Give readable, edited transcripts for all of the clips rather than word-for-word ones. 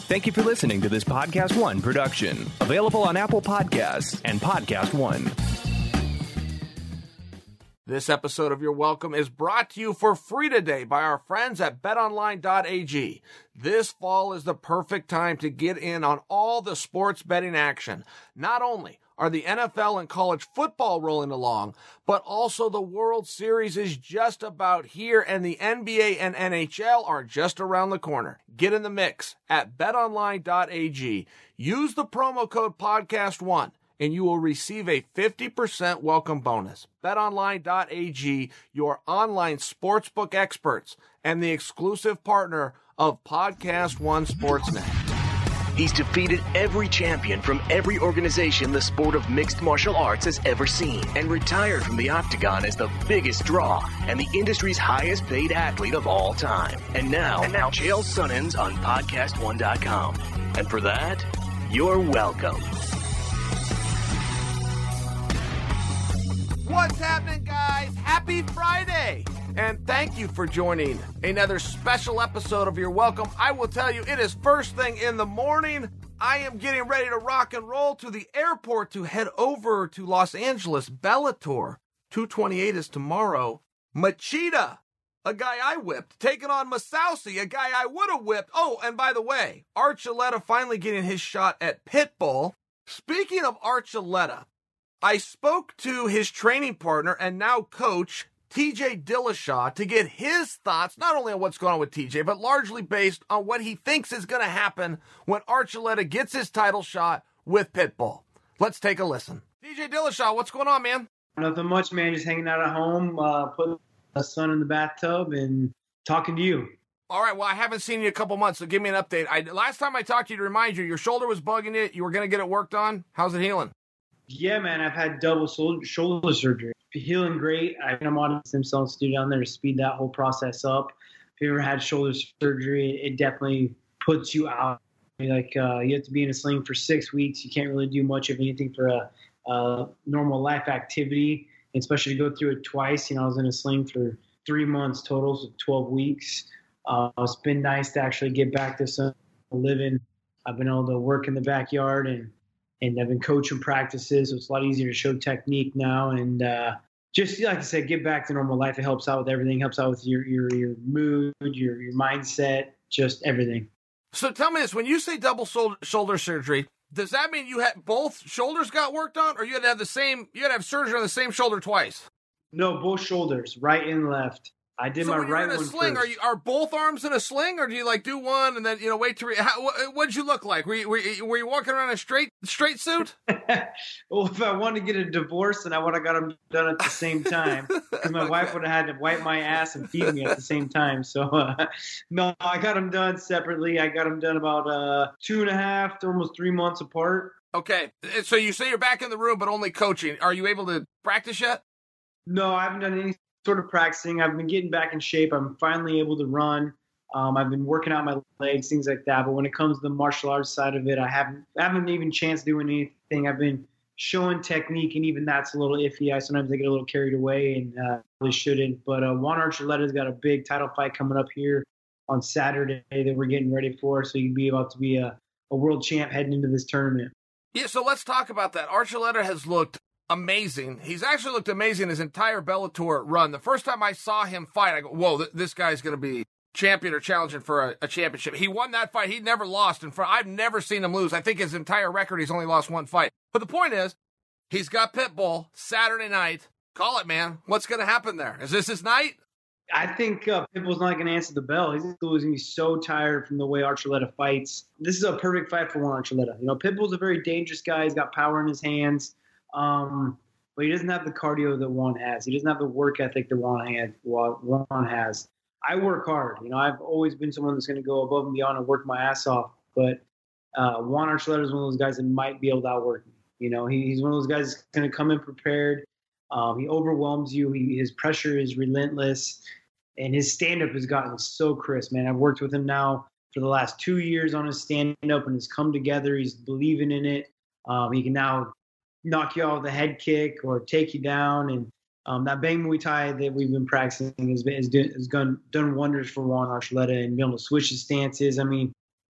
Thank you for listening to this Podcast One production, available on Apple Podcasts and Podcast One. This episode of You're Welcome is brought to you for free today by our friends at betonline.ag. This fall is the perfect time to get in on all the sports betting action. Not only are the NFL and college football rolling along, but also the World Series is just about here and the NBA and NHL are just around the corner. Get in the mix at betonline.ag. Use the promo code podcast1 and you will receive a 50% welcome bonus. BetOnline.ag, your online sportsbook experts and the exclusive partner of Podcast One Sportsnet. He's defeated every champion from every organization the sport of mixed martial arts has ever seen and retired from the octagon as the biggest draw and the industry's highest paid athlete of all time. And now Chael Sonnens on PodcastOne.com. And for that, you're welcome. What's happening, guys? Happy Friday! And thank you for joining another special episode of You're Welcome. I will tell you, it is first thing in the morning. I am getting ready to rock and roll to the airport to head over to Los Angeles. Bellator 228 is tomorrow. Machida, a guy I whipped, taking on Masausi, a guy I would have whipped. Oh, and by the way, Archuleta finally getting his shot at Pitbull. Speaking of Archuleta, I spoke to his training partner and now coach, TJ Dillashaw, to get his thoughts, not only on what's going on with TJ, but largely based on what he thinks is going to happen when Archuleta gets his title shot with Pitbull. Let's take a listen. TJ Dillashaw, what's going on, man? Nothing much, man. Just hanging out at home, putting the son in the bathtub and talking to you. All right, well, I haven't seen you in a couple months, so give me an update. Last time I talked to you, to remind you, your shoulder was bugging you. You were going to get it worked on. How's it healing? Yeah, man, I've had double shoulder surgery. Healing great. I'm on a stem cell studio down there to speed that whole process up. If you ever had shoulder surgery, it definitely puts you out. Like you have to be in a sling for 6 weeks. You can't really do much of anything for a normal life activity, especially to go through it twice. I was in a sling for 3 months total, so 12 weeks. It's been nice to actually get back to some living. I've been able to work in the backyard and I've been coaching practices, so it's a lot easier to show technique now. And just like I said, get back to normal life. It helps out with everything. Helps out with your mood, your mindset, just everything. So tell me this: when you say double shoulder surgery, does that mean you had both shoulders got worked on, or you had to have surgery on the same shoulder twice? No, both shoulders, right and left. I did my right one sling, first. Are both arms in a sling, or do you do one and then wait to? What'd you look like? Were you walking around in a straight suit? Well, if I wanted to get a divorce, then I would have got them done at the same time, because my wife would have had to wipe my ass and feed me at the same time. So no, I got them done separately. I got them done about 2.5 to almost 3 months apart. Okay, so you say you're back in the room, but only coaching. Are you able to practice yet? No, I haven't done any sort of practicing. I've been getting back in shape. I'm finally able to run. I've been working out my legs, things like that. But when it comes to the martial arts side of it, I haven't even chance doing anything. I've been showing technique, and even that's a little iffy. Sometimes I get a little carried away and really shouldn't. But Juan Archuleta's got a big title fight coming up here on Saturday that we're getting ready for. So you'd be about to be a world champ heading into this tournament. Yeah, so let's talk about that. Archuleta has looked amazing. He's actually looked amazing his entire Bellator run. The first time I saw him fight, I go, whoa, this guy's going to be champion or challenging for a championship. He won that fight. He never lost in front. I've never seen him lose. I think his entire record, he's only lost one fight. But the point is, he's got Pitbull Saturday night. Call it, man. What's going to happen there? Is this his night? I think Pitbull's not going to answer the bell. He's going to be so tired from the way Archuleta fights. This is a perfect fight for Juan Archuleta. Pitbull's a very dangerous guy. He's got power in his hands. But he doesn't have the cardio that Juan has. He doesn't have the work ethic that Juan has. I work hard. I've always been someone that's going to go above and beyond and work my ass off. But Juan Archuleta is one of those guys that might be able to outwork me. He's one of those guys that's going to come in prepared. He overwhelms you. His pressure is relentless. And his stand-up has gotten so crisp, man. I've worked with him now for the last 2 years on his stand-up, and it's come together. He's believing in it. He can now knock you out with a head kick or take you down. And that Bang Muay Thai that we've been practicing has done wonders for Juan Archuleta and being able to switch his stances. I mean,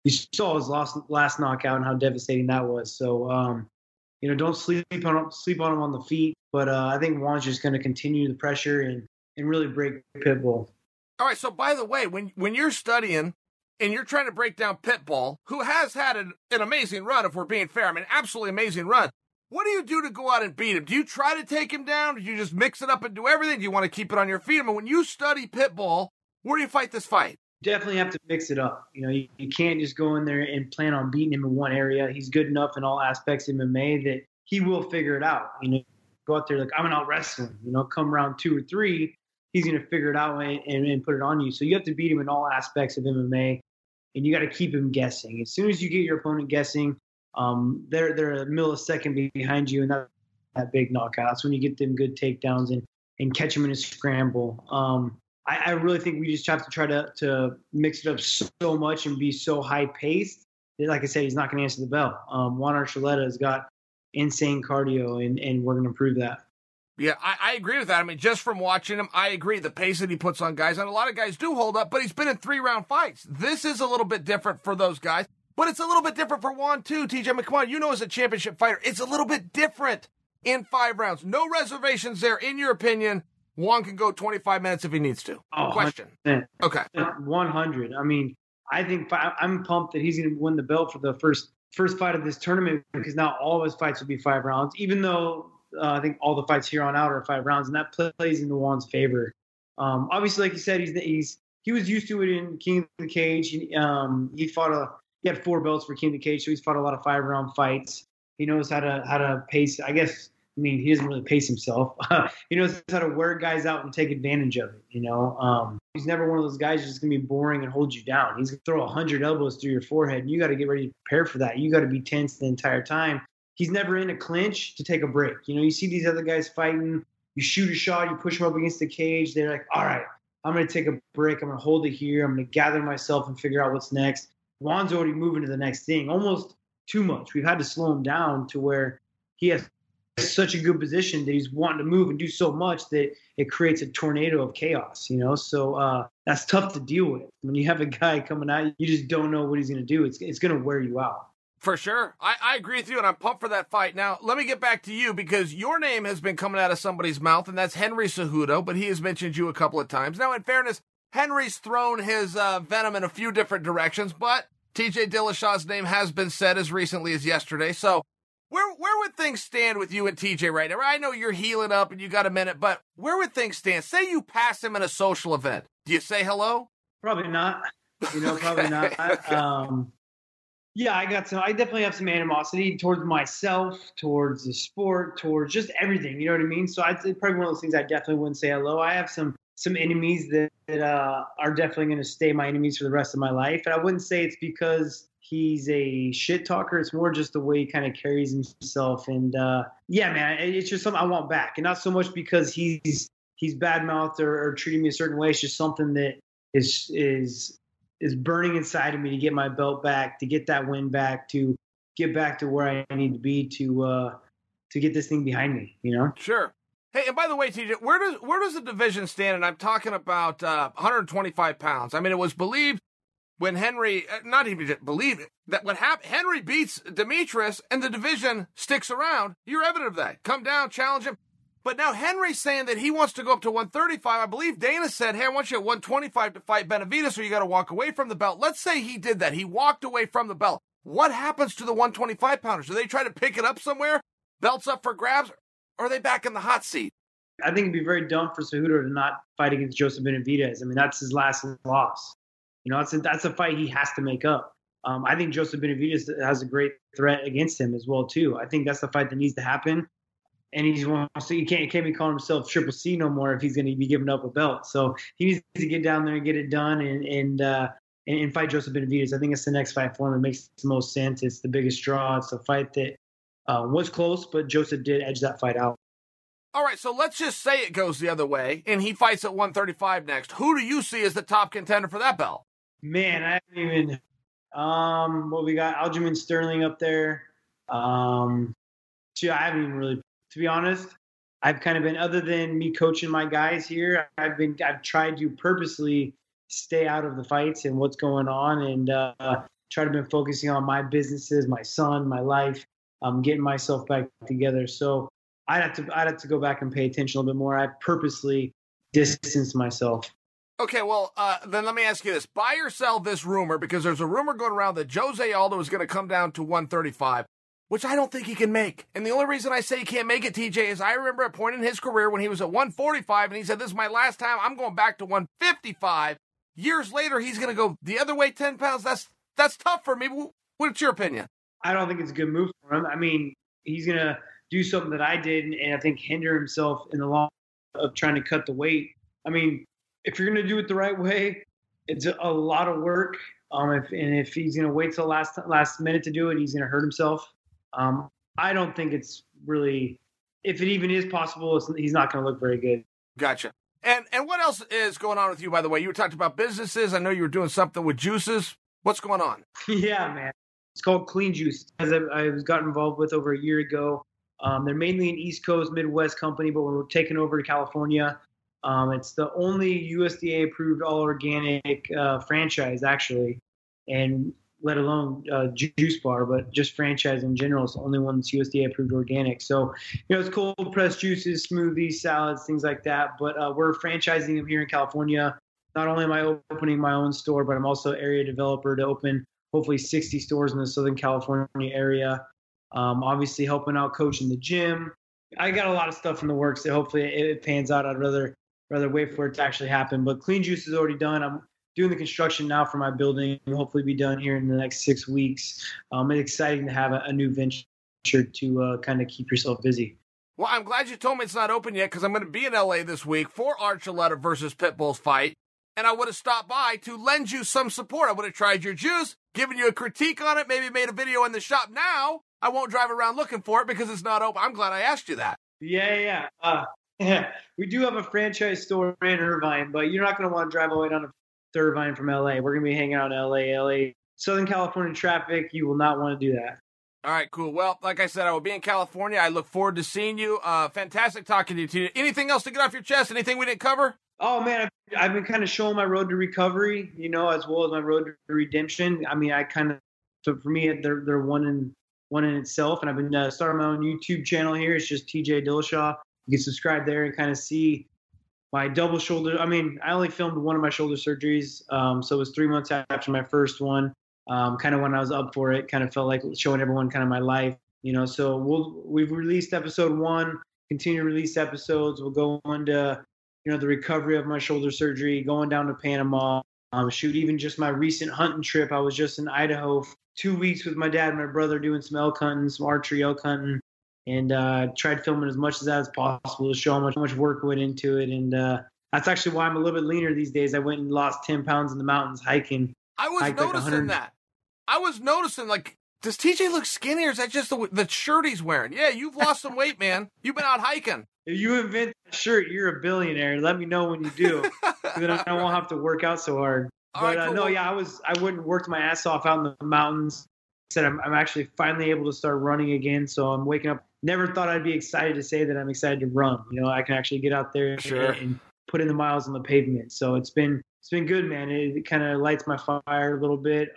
you saw his last knockout and how devastating that was. So, don't sleep on him on the feet. But I think Juan's just going to continue the pressure and really break Pitbull. All right. So, by the way, when you're studying and you're trying to break down Pitbull, who has had an amazing run, if we're being fair, I mean, absolutely amazing run. What do you do to go out and beat him? Do you try to take him down? Do you just mix it up and do everything? Do you want to keep it on your feet? I mean, when you study Pitbull, where do you fight this fight? Definitely have to mix it up. You can't just go in there and plan on beating him in one area. He's good enough in all aspects of MMA that he will figure it out. Go out there like, I'm going to out-wrestle him. Come round 2 or 3, he's going to figure it out and put it on you. So you have to beat him in all aspects of MMA, and you got to keep him guessing. As soon as you get your opponent guessing, they're a millisecond behind you, and that big knockout. That's when you get them good takedowns and catch them in a scramble. I really think we just have to try to mix it up so much and be so high-paced that, like I said, he's not going to answer the bell. Juan Archuleta has got insane cardio, and we're going to prove that. Yeah, I agree with that. I mean, just from watching him, I agree. The pace that he puts on guys, and a lot of guys do hold up, but he's been in 3-round fights. This is a little bit different for those guys. But it's a little bit different for Juan, too, TJ. I mean, come on, as a championship fighter, it's a little bit different in 5 rounds. No reservations there. In your opinion, Juan can go 25 minutes if he needs to. Oh, question. 100%. Okay. 100. I mean, I think I'm pumped that he's going to win the belt for the first fight of this tournament, because now all of his fights will be 5 rounds, even though I think all the fights here on out are 5 rounds, and that plays into Juan's favor. Obviously, like you said, he was used to it in King of the Cage. He had 4 belts for King of the Cage, so he's fought a lot of 5-round fights. He knows how to pace. I guess, I mean, he doesn't really pace himself. He knows how to wear guys out and take advantage of it. He's never one of those guys who's just gonna be boring and hold you down. He's gonna throw 100 elbows through your forehead, and you got to get ready to prepare for that. You got to be tense the entire time. He's never in a clinch to take a break. You see these other guys fighting. You shoot a shot, you push them up against the cage. They're like, all right, I'm gonna take a break. I'm gonna hold it here. I'm gonna gather myself and figure out what's next. Juan's already moving to the next thing, almost too much. We've had to slow him down to where he has such a good position that he's wanting to move and do so much that it creates a tornado of chaos, So that's tough to deal with. When you have a guy coming out, you just don't know what he's going to do. It's going to wear you out. For sure. I agree with you, and I'm pumped for that fight. Now, let me get back to you, because your name has been coming out of somebody's mouth, and that's Henry Cejudo, but he has mentioned you a couple of times. Now, in fairness, Henry's thrown his venom in a few different directions, but TJ Dillashaw's name has been said as recently as yesterday. So where would things stand with you and TJ right now? I know you're healing up and you got a minute, but where would things stand? Say you pass him in a social event. Do you say hello? Probably not. Probably not. I definitely have some animosity towards myself, towards the sport, towards just everything. You know what I mean? So I'd say probably one of those things I definitely wouldn't say hello. I have some enemies that are definitely going to stay my enemies for the rest of my life. And I wouldn't say it's because he's a shit talker. It's more just the way he kind of carries himself. And man, it's just something I want back. And not so much because he's bad-mouthed or treating me a certain way. It's just something that is burning inside of me to get my belt back, to get that win back, to get back to where I need to be to get this thing behind me, Sure. Hey, and by the way, TJ, where does the division stand? And I'm talking about 125 pounds. I mean, it was believed when Henry, not even believe it, that what happened, Henry beats Demetrius and the division sticks around. You're evident of that. Come down, challenge him. But now Henry's saying that he wants to go up to 135. I believe Dana said, hey, I want you at 125 to fight Benavidez, or you got to walk away from the belt. Let's say he did that. He walked away from the belt. What happens to the 125 pounders? Do they try to pick it up somewhere? Belts up for grabs? Or are they back in the hot seat? I think it'd be very dumb for Cejudo to not fight against Joseph Benavidez. I mean, that's his last loss. That's a fight he has to make up. I think Joseph Benavidez has a great threat against him as well, too. I think that's the fight that needs to happen. And he can't be calling himself Triple C no more if he's going to be giving up a belt. So he needs to get down there and get it done and fight Joseph Benavidez. I think it's the next fight for him. It makes the most sense. It's the biggest draw. It's a fight that was close, but Joseph did edge that fight out. All right, so let's just say it goes the other way, and he fights at 135 next. Who do you see as the top contender for that belt? Man, I haven't even we got Aljamain Sterling up there. I haven't even really, to be honest, I've kind of been, other than me coaching my guys here, I've tried to purposely stay out of the fights and what's going on. And tried to been focusing on my businesses, my son, my life, getting myself back together. So I'd have to go back and pay attention a little bit more. I purposely distanced myself. Okay, well, then let me ask you this. Buy or sell this rumor, because there's a rumor going around that Jose Aldo is going to come down to 135, which I don't think he can make. And the only reason I say he can't make it, TJ, is I remember a point in his career when he was at 145, and he said, this is my last time. I'm going back to 155. Years later, he's going to go the other way 10 pounds. That's tough for me. What's your opinion? I don't think it's a good move for him. I mean, he's going to do something that I did and I think hinder himself in the long of trying to cut the weight. I mean, if you're going to do it the right way, it's a lot of work. If he's going to wait till last minute to do it, he's going to hurt himself. I don't think it's really, if it even is possible, he's not going to look very good. Gotcha. And what else is going on with you, by the way? You were talking about businesses. I know you were doing something with juices. What's going on? Yeah, man. It's called Clean Juice. As I got involved with over a year ago. They're mainly an East Coast, Midwest company, but we're taking over to California. It's the only USDA-approved all-organic franchise, actually, and let alone juice bar, but just franchise in general. It's the only one that's USDA-approved organic. So, it's cold-pressed juices, smoothies, salads, things like that. But we're franchising them here in California. Not only am I opening my own store, but I'm also area developer to open hopefully 60 stores in the Southern California area. Obviously helping out coach in the gym. I got a lot of stuff in the works that hopefully it pans out. I'd rather wait for it to actually happen. But Clean Juice is already done. I'm doing the construction now for my building. It'll hopefully be done here in the next 6 weeks. It's exciting to have a new venture to kind of keep yourself busy. Well, I'm glad you told me it's not open yet, because I'm going to be in LA this week for Archuleta versus Pitbull's fight. And I would have stopped by to lend you some support. I would have tried your juice, given you a critique on it, maybe made a video in the shop. Now I won't drive around looking for it because it's not open. I'm glad I asked you that. Yeah. We do have a franchise store in Irvine, but you're not going to want to drive all the way down to Irvine from LA. We're going to be hanging out in LA. Southern California traffic, you will not want to do that. All right, cool. Well, like I said, I will be in California. I look forward to seeing you. Fantastic talking to you. Anything else to get off your chest? Anything we didn't cover? Oh, man, I've been kind of showing my road to recovery, as well as my road to redemption. I mean, so for me, they're one in itself. And I've been starting my own YouTube channel here. It's just TJ Dillashaw. You can subscribe there and kind of see my double shoulder. I mean, I only filmed one of my shoulder surgeries. So it was 3 months after my first one. Kind of when I was up for it, kind of felt like showing everyone kind of my life, So we've released episode 1, continue to release episodes. We'll go into the recovery of my shoulder surgery, going down to Panama, shoot even just my recent hunting trip. I was just in Idaho for 2 weeks with my dad and my brother doing some elk hunting, some archery elk hunting, and tried filming as much of that as possible to show how much work went into it. And that's actually why I'm a little bit leaner these days. I went and lost 10 pounds in the mountains hiking. I was noticing that. I was noticing, does TJ look skinny, or is that just the shirt he's wearing? Yeah, you've lost some weight, man. You've been out hiking. If you invent that shirt, you're a billionaire. Let me know when you do. Then I won't have to work out so hard. But cool. I went and worked my ass off out in the mountains. Said I'm actually finally able to start running again. So I'm waking up. Never thought I'd be excited to say that I'm excited to run. I can actually get out there and put in the miles on the pavement. So it's been good, man. It kind of lights my fire a little bit.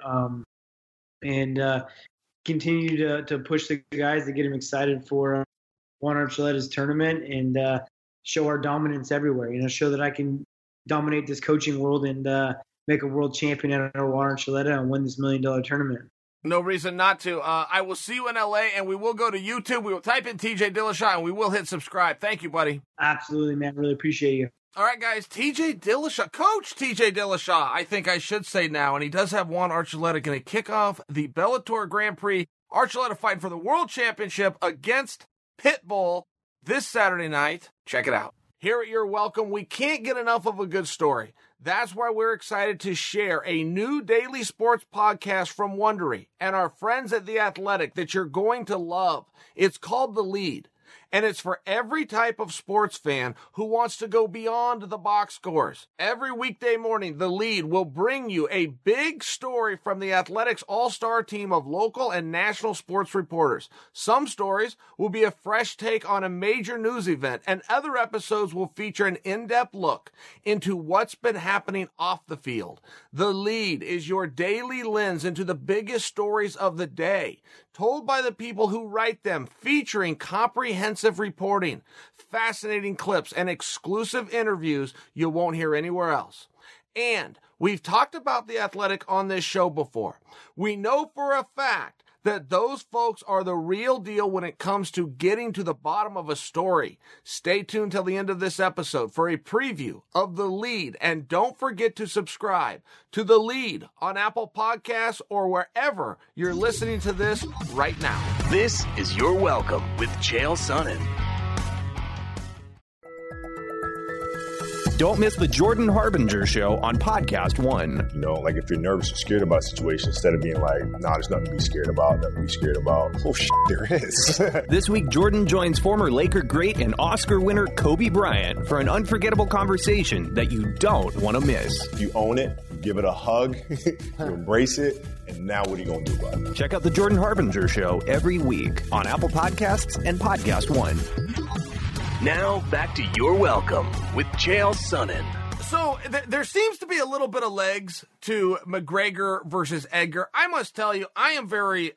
And continue to push the guys to get them excited for Juan Archuleta's tournament and show our dominance everywhere. Show that I can dominate this coaching world and make a world champion out of Juan Archuleta and win this $1 million tournament. No reason not to. I will see you in LA, and we will go to YouTube. We will type in TJ Dillashaw, and we will hit subscribe. Thank you, buddy. Absolutely, man. Really appreciate you. All right, guys, TJ Dillashaw, Coach TJ Dillashaw, I think I should say now, and he does have Juan Archuleta going to kick off the Bellator Grand Prix. Archuleta fighting for the World Championship against Pitbull this Saturday night. Check it out. Here at Your Welcome, we can't get enough of a good story. That's why we're excited to share a new daily sports podcast from Wondery and our friends at The Athletic that you're going to love. It's called The Lead. And it's for every type of sports fan who wants to go beyond the box scores. Every weekday morning, The Lead will bring you a big story from the Athletics all-star team of local and national sports reporters. Some stories will be a fresh take on a major news event, and other episodes will feature an in-depth look into what's been happening off the field. The Lead is your daily lens into the biggest stories of the day, told by the people who write them, featuring comprehensive reporting, fascinating clips, and exclusive interviews you won't hear anywhere else. And we've talked about The Athletic on this show before. We know for a fact that those folks are the real deal when it comes to getting to the bottom of a story. Stay tuned till the end of this episode for a preview of The Lead, and don't forget to subscribe to The Lead on Apple Podcasts or wherever you're listening to this right now. This is Your Welcome with Chael Sonnen. Don't miss the Jordan Harbinger Show on Podcast One. You know, like if you're nervous or scared about a situation, instead of being like, nah, there's nothing to be scared about, nothing to be scared about. Oh, shit, there is. This week, Jordan joins former Laker great and Oscar winner Kobe Bryant for an unforgettable conversation that you don't want to miss. You own it, you give it a hug, you embrace it, and now what are you going to do about it? Check out the Jordan Harbinger Show every week on Apple Podcasts and Podcast One. Now, back to Your Welcome with Chael Sonnen. So there seems to be a little bit of legs to McGregor versus Edgar. I must tell you, I am very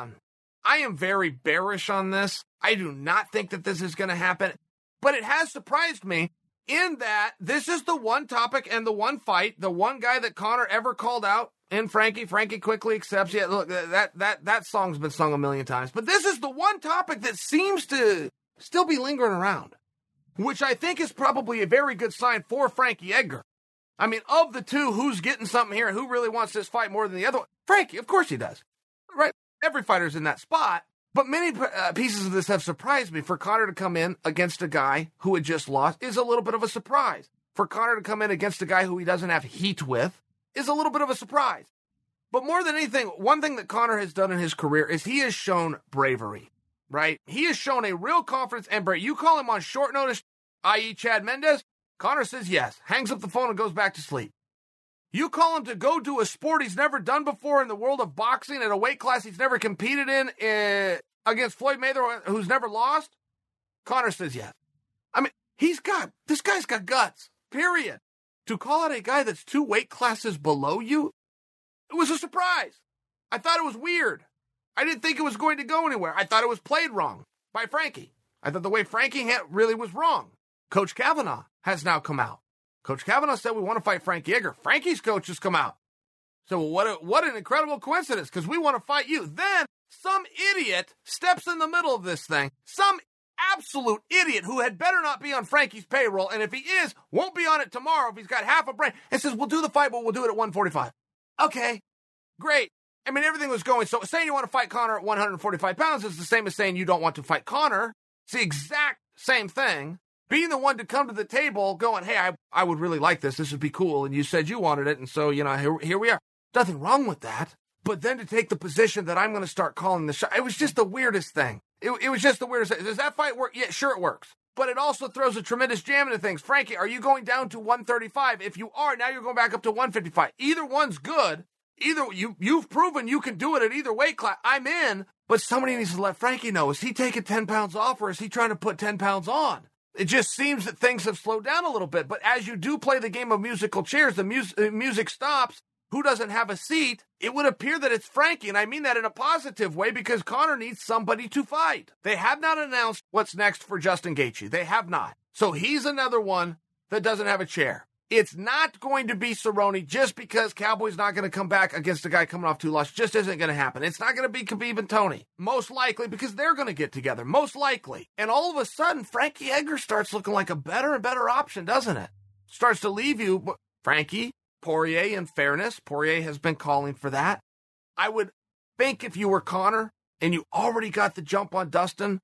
bearish on this. I do not think that this is going to happen, but it has surprised me in that this is the one topic and the one fight, the one guy that Conor ever called out in Frankie. Frankie quickly accepts. Yeah, look, that song's been sung a million times, but this is the one topic that seems to still be lingering around, which I think is probably a very good sign for Frankie Edgar. I mean, of the two, who's getting something here and who really wants this fight more than the other one? Frankie, of course he does. Right? Every fighter's in that spot. But many pieces of this have surprised me. For Conor to come in against a guy who had just lost is a little bit of a surprise. For Conor to come in against a guy who he doesn't have heat with is a little bit of a surprise. But more than anything, one thing that Conor has done in his career is he has shown bravery. Right? He has shown a real confidence and bravery. You call him on short notice, i.e. Chad Mendes, Conor says yes, hangs up the phone and goes back to sleep. You call him to go do a sport he's never done before in the world of boxing at a weight class he's never competed in against Floyd Mayweather, who's never lost, Conor says yes. I mean, this guy's got guts, period. To call out a guy that's 2 weight classes below you, it was a surprise. I thought it was weird. I didn't think it was going to go anywhere. I thought it was played wrong by Frankie. I thought the way Frankie really was wrong. Coach Kavanaugh has now come out. Coach Kavanaugh said we want to fight Frankie Edgar. Frankie's coach has come out. So what an incredible coincidence, because we want to fight you. Then some idiot steps in the middle of this thing. Some absolute idiot who had better not be on Frankie's payroll, and if he is, won't be on it tomorrow if he's got half a brain, and says, we'll do the fight, but we'll do it at 145. Okay, great. I mean, everything was going. So saying you want to fight Conor at 145 pounds is the same as saying you don't want to fight Conor. It's the exact same thing. Being the one to come to the table going, hey, I would really like this. This would be cool. And you said you wanted it. And so, here we are. Nothing wrong with that. But then to take the position that I'm going to start calling the shot, it was just the weirdest thing. It was just the weirdest thing. Does that fight work? Yeah, sure it works. But it also throws a tremendous jam into things. Frankie, are you going down to 135? If you are, now you're going back up to 155. Either one's good. Either you've proven you can do it at either weight class. I'm in, but somebody needs to let Frankie know. Is he taking 10 pounds off, or is he trying to put 10 pounds on? It just seems that things have slowed down a little bit. But as you do play the game of musical chairs, the music stops. Who doesn't have a seat? It would appear that it's Frankie, and I mean that in a positive way, because Conor needs somebody to fight. They have not announced what's next for Justin Gaethje. They have not. So he's another one that doesn't have a chair. It's not going to be Cerrone just because Cowboy's not going to come back against a guy coming off 2 losses. Just isn't going to happen. It's not going to be Khabib and Tony. Most likely because they're going to get together. Most likely. And all of a sudden, Frankie Edgar starts looking like a better and better option, doesn't it? Starts to leave you. Frankie, Poirier, in fairness, Poirier has been calling for that. I would think if you were Conor and you already got the jump on Dustin,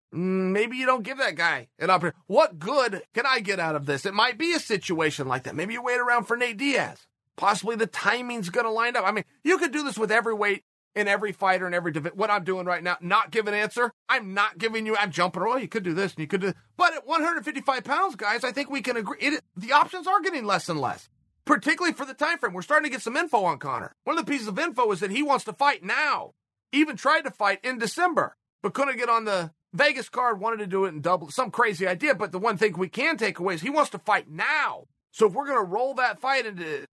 maybe you don't give that guy an opportunity. What good can I get out of this? It might be a situation like that. Maybe you wait around for Nate Diaz. Possibly the timing's going to line up. I mean, you could do this with every weight in every fighter in every division. What I'm doing right now, not give an answer. I'm not giving you, I'm jumping, oh, you could do this and you could do, but at 155 pounds, guys, I think we can agree. The options are getting less and less, particularly for the time frame. We're starting to get some info on Conor. One of the pieces of info is that he wants to fight now. Even tried to fight in December, but couldn't get on the Vegas card, wanted to do it in double, some crazy idea. But the one thing we can take away is he wants to fight now. So if we're going to roll that fight into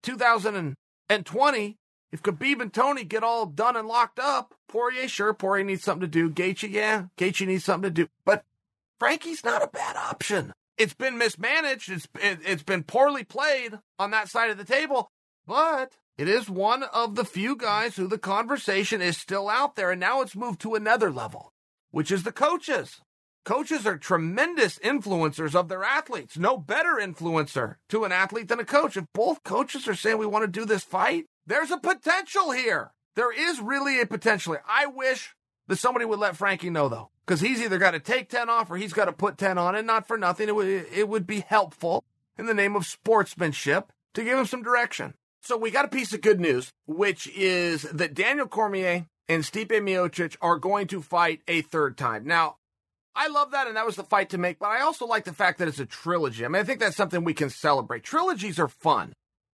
2020, if Khabib and Tony get all done and locked up, Poirier, sure, Poirier needs something to do. Gaethje, yeah, Gaethje needs something to do. But Frankie's not a bad option. It's been mismanaged. It's been poorly played on that side of the table. But it is one of the few guys who the conversation is still out there. And now it's moved to another level, which is the coaches. Coaches are tremendous influencers of their athletes. No better influencer to an athlete than a coach. If both coaches are saying we want to do this fight, there's a potential here. There is really a potential here. I wish that somebody would let Frankie know, though, because he's either got to take 10 off or he's got to put 10 on, and not for nothing. It would be helpful in the name of sportsmanship to give him some direction. So we got a piece of good news, which is that Daniel Cormier and Stipe Miocic are going to fight a third time. Now, I love that, and that was the fight to make, but I also like the fact that it's a trilogy. I mean, I think that's something we can celebrate. Trilogies are fun.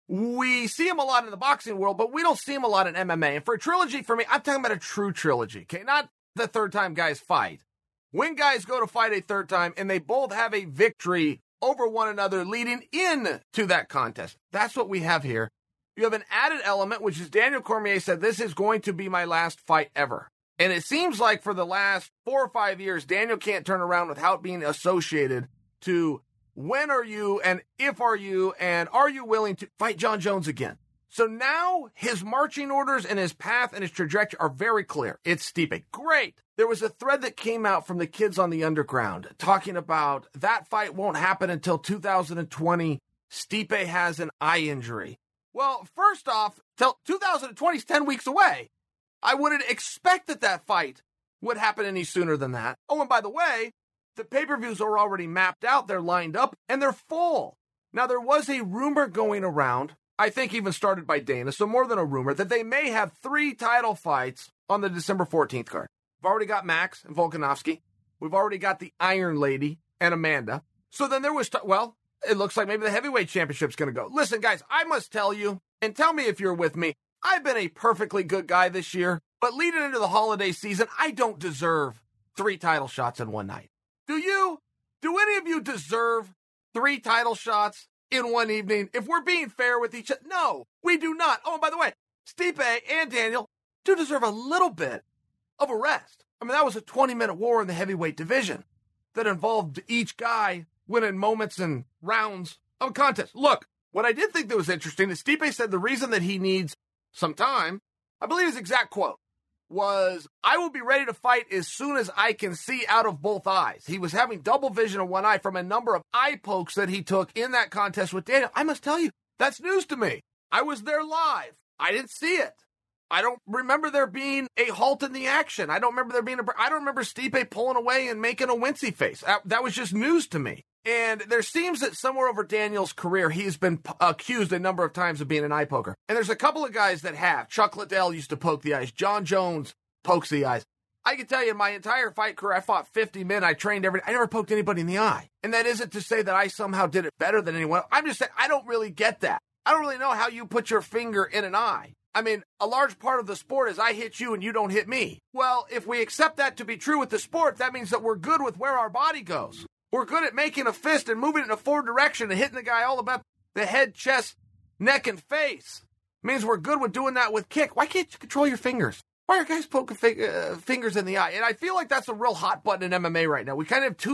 We see them a lot in the boxing world, but we don't see them a lot in MMA. And for a trilogy, for me, I'm talking about a true trilogy, okay? Not the third time guys fight. When guys go to fight a third time and they both have a victory over one another leading into that contest. That's what we have here. You have an added element, which is Daniel Cormier said, this is going to be my last fight ever. And it seems like for the last 4 or 5 years, Daniel can't turn around without being associated to when are you and if are you and are you willing to fight John Jones again? So now his marching orders and his path and his trajectory are very clear. It's Stipe. Great. There was a thread that came out from the kids on the underground talking about that fight won't happen until 2020. Stipe has an eye injury. Well, first off, till 2020 is 10 weeks away. I wouldn't expect that fight would happen any sooner than that. Oh, and by the way, the pay-per-views are already mapped out. They're lined up, and they're full. Now, there was a rumor going around, I think even started by Dana, so more than a rumor, that they may have 3 title fights on the December 14th card. We've already got Max and Volkanovski. We've already got the Iron Lady and Amanda. So then there was, it looks like maybe the heavyweight championship's going to go. Listen, guys, I must tell you, and tell me if you're with me, I've been a perfectly good guy this year, but leading into the holiday season, I don't deserve 3 title shots in one night. Do you? Do any of you deserve 3 title shots in one evening? If we're being fair with each other, no, we do not. Oh, and by the way, Stipe and Daniel do deserve a little bit of a rest. I mean, that was a 20-minute war in the heavyweight division that involved each guy winning moments and rounds of a contest. Look, what I did think that was interesting is Stipe said the reason that he needs some time, I believe his exact quote, was, I will be ready to fight as soon as I can see out of both eyes. He was having double vision of one eye from a number of eye pokes that he took in that contest with Daniel. I must tell you, that's news to me. I was there live. I didn't see it. I don't remember there being a halt in the action. I don't remember Stipe pulling away and making a wincy face. That was just news to me. And there seems that somewhere over Daniel's career, he's been accused a number of times of being an eye poker. And there's a couple of guys that have. Chuck Liddell used to poke the eyes. John Jones pokes the eyes. I can tell you, in my entire fight career, I fought 50 men. I trained I never poked anybody in the eye. And that isn't to say that I somehow did it better than anyone. I'm just saying, I don't really get that. I don't really know how you put your finger in an eye. I mean, a large part of the sport is I hit you and you don't hit me. Well, if we accept that to be true with the sport, that means that we're good with where our body goes. We're good at making a fist and moving it in a forward direction and hitting the guy all about the head, chest, neck, and face. It means we're good with doing that with kick. Why can't you control your fingers? Why are guys poking fingers in the eye? And I feel like that's a real hot button in MMA right now. We kind of have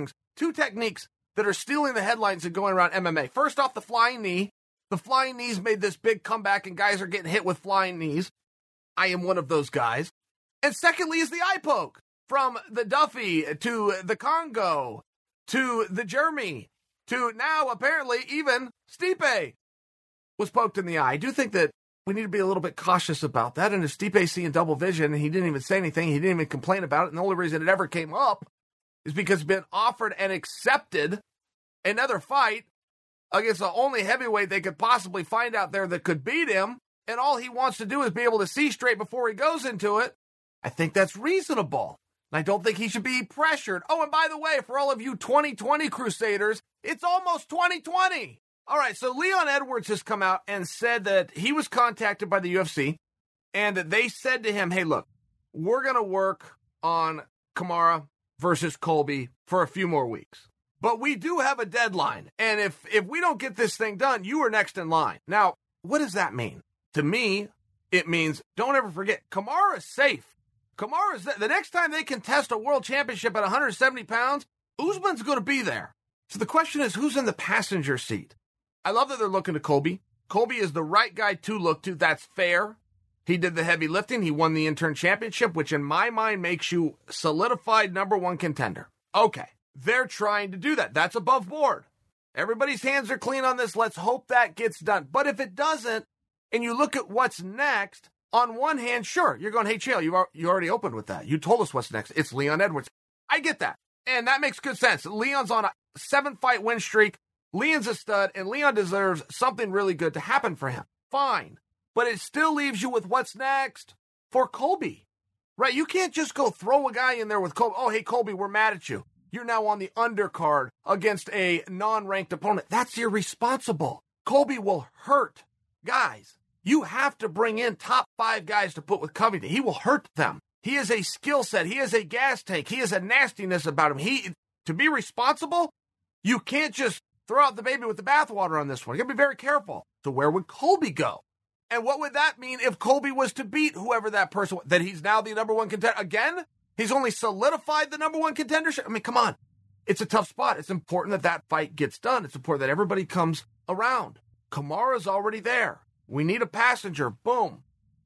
2 techniques that are stealing the headlines and going around MMA. First off, the flying knee. The flying knees made this big comeback, and guys are getting hit with flying knees. I am one of those guys. And secondly is the eye poke. From the Duffy to the Congo to the Jeremy to now apparently even Stipe was poked in the eye. I do think that we need to be a little bit cautious about that. And if Stipe's seeing double vision and he didn't even say anything, he didn't even complain about it, and the only reason it ever came up is because he's been offered and accepted another fight against the only heavyweight they could possibly find out there that could beat him. and all he wants to do is be able to see straight before he goes into it, I think that's reasonable. I don't think he should be pressured. Oh, and by the way, for all of you 2020 Crusaders, it's almost 2020. All right, so Leon Edwards has come out and said that he was contacted by the UFC and that they said to him, hey, look, we're going to work on Kamaru versus Colby for a few more weeks. But we do have a deadline, and if we don't get this thing done, you are next in line. Now, what does that mean? To me, it means don't ever forget, Kamaru is safe. Kamaru is the next time they contest a world championship at 170 pounds, Usman's going to be there. So the question is, who's in the passenger seat? I love that they're looking to Colby. Colby is the right guy to look to. That's fair. He did the heavy lifting. He won the intern championship, which in my mind makes you solidified number one contender. Okay, they're trying to do that. That's above board. Everybody's hands are clean on this. Let's hope that gets done. But if it doesn't, and you look at what's next, on one hand, sure, you're going, hey, Chael, you already opened with that. You told us what's next. It's Leon Edwards. I get that. And that makes good sense. Leon's on a 7-fight win streak. Leon's a stud, and Leon deserves something really good to happen for him. Fine. But it still leaves you with what's next for Colby, right? You can't just go throw a guy in there with Colby. Oh, hey, Colby, we're mad at you. You're now on the undercard against a non-ranked opponent. That's irresponsible. Colby will hurt guys. You have to bring in top 5 guys to put with Covington. He will hurt them. He is a skill set. He is a gas tank. He has a nastiness about him. To be responsible, you can't just throw out the baby with the bathwater on this one. You got to be very careful. So where would Colby go? And what would that mean if Colby was to beat whoever that person was? That he's now the number one contender? Again, he's only solidified the number one contendership? I mean, come on. It's a tough spot. It's important that that fight gets done. It's important that everybody comes around. Kamaru's already there. We need a passenger. Boom.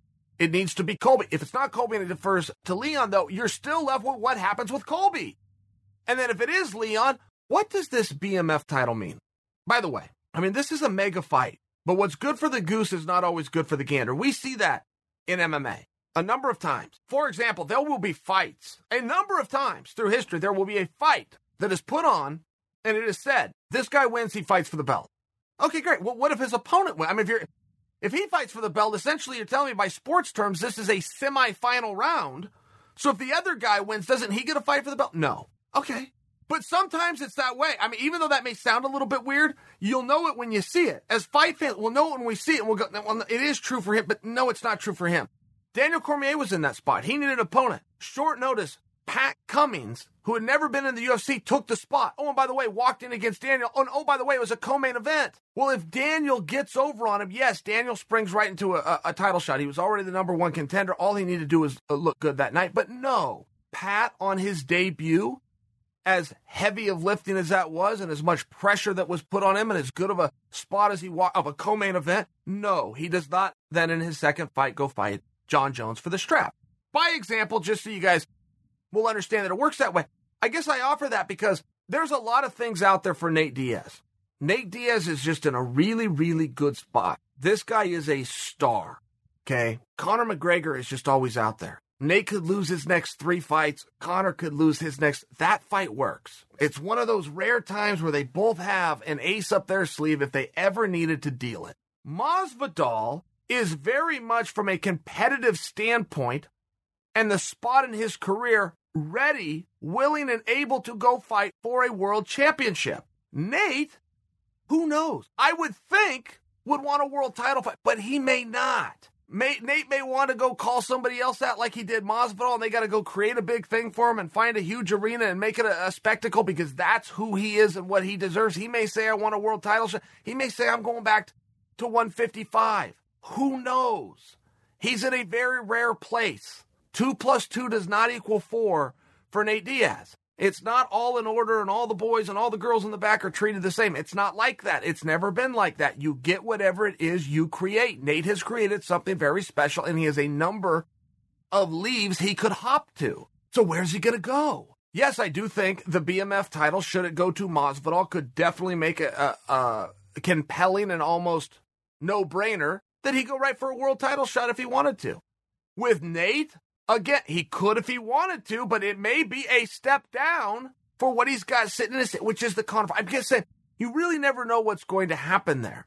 It needs to be Colby. If it's not Colby and it defers to Leon, though, you're still left with what happens with Colby. And then if it is Leon, what does this BMF title mean? By the way, I mean, this is a mega fight. But what's good for the goose is not always good for the gander. We see that in MMA a number of times. For example, there will be fights. A number of times through history, there will be a fight that is put on, and it is said, this guy wins, he fights for the belt. Okay, great. Well, what if his opponent wins? I mean, if he fights for the belt, essentially you're telling me by sports terms, this is a semifinal round. So if the other guy wins, doesn't he get a fight for the belt? No. Okay. But sometimes it's that way. I mean, even though that may sound a little bit weird, you'll know it when you see it. As fight fans, we'll know it when we see it, and we'll go, well, it is true for him, but no, it's not true for him. Daniel Cormier was in that spot. He needed an opponent. Short notice, Pat Cummins, who had never been in the UFC, took the spot. Oh, and by the way, walked in against Daniel. Oh, and by the way, it was a co-main event. Well, if Daniel gets over on him, yes, Daniel springs right into a title shot. He was already the number one contender. All he needed to do was look good that night. But no, Pat on his debut, as heavy of lifting as that was and as much pressure that was put on him and as good of a spot as he walked of a co-main event, no, he does not then in his second fight go fight John Jones for the strap. By example, just so you guys will understand that it works that way, I guess I offer that because there's a lot of things out there for Nate Diaz. Nate Diaz is just in a really, really good spot. This guy is a star, okay? Conor McGregor is just always out there. Nate could lose his next 3 fights. Conor could lose his next. That fight works. It's one of those rare times where they both have an ace up their sleeve if they ever needed to deal it. Masvidal is very much from a competitive standpoint and the spot in his career ready, willing, and able to go fight for a world championship. Nate, who knows? I would think would want a world title fight, but he may not. Nate may want to go call somebody else out like he did Masvidal, and they got to go create a big thing for him and find a huge arena and make it a spectacle because that's who he is and what he deserves. He may say, I want a world title shot. He may say, I'm going back to 155. Who knows? He's in a very rare place. 2 + 2 does not equal 4 for Nate Diaz. It's not all in order and all the boys and all the girls in the back are treated the same. It's not like that. It's never been like that. You get whatever it is you create. Nate has created something very special, and he has a number of leaves he could hop to. So where's he going to go? Yes, I do think the BMF title, should it go to Masvidal, could definitely make a compelling and almost no-brainer that he go right for a world title shot if he wanted to. With Nate, again, he could if he wanted to, but it may be a step down for what he's got sitting in his, which is the Conor. I'm just saying, you really never know what's going to happen there.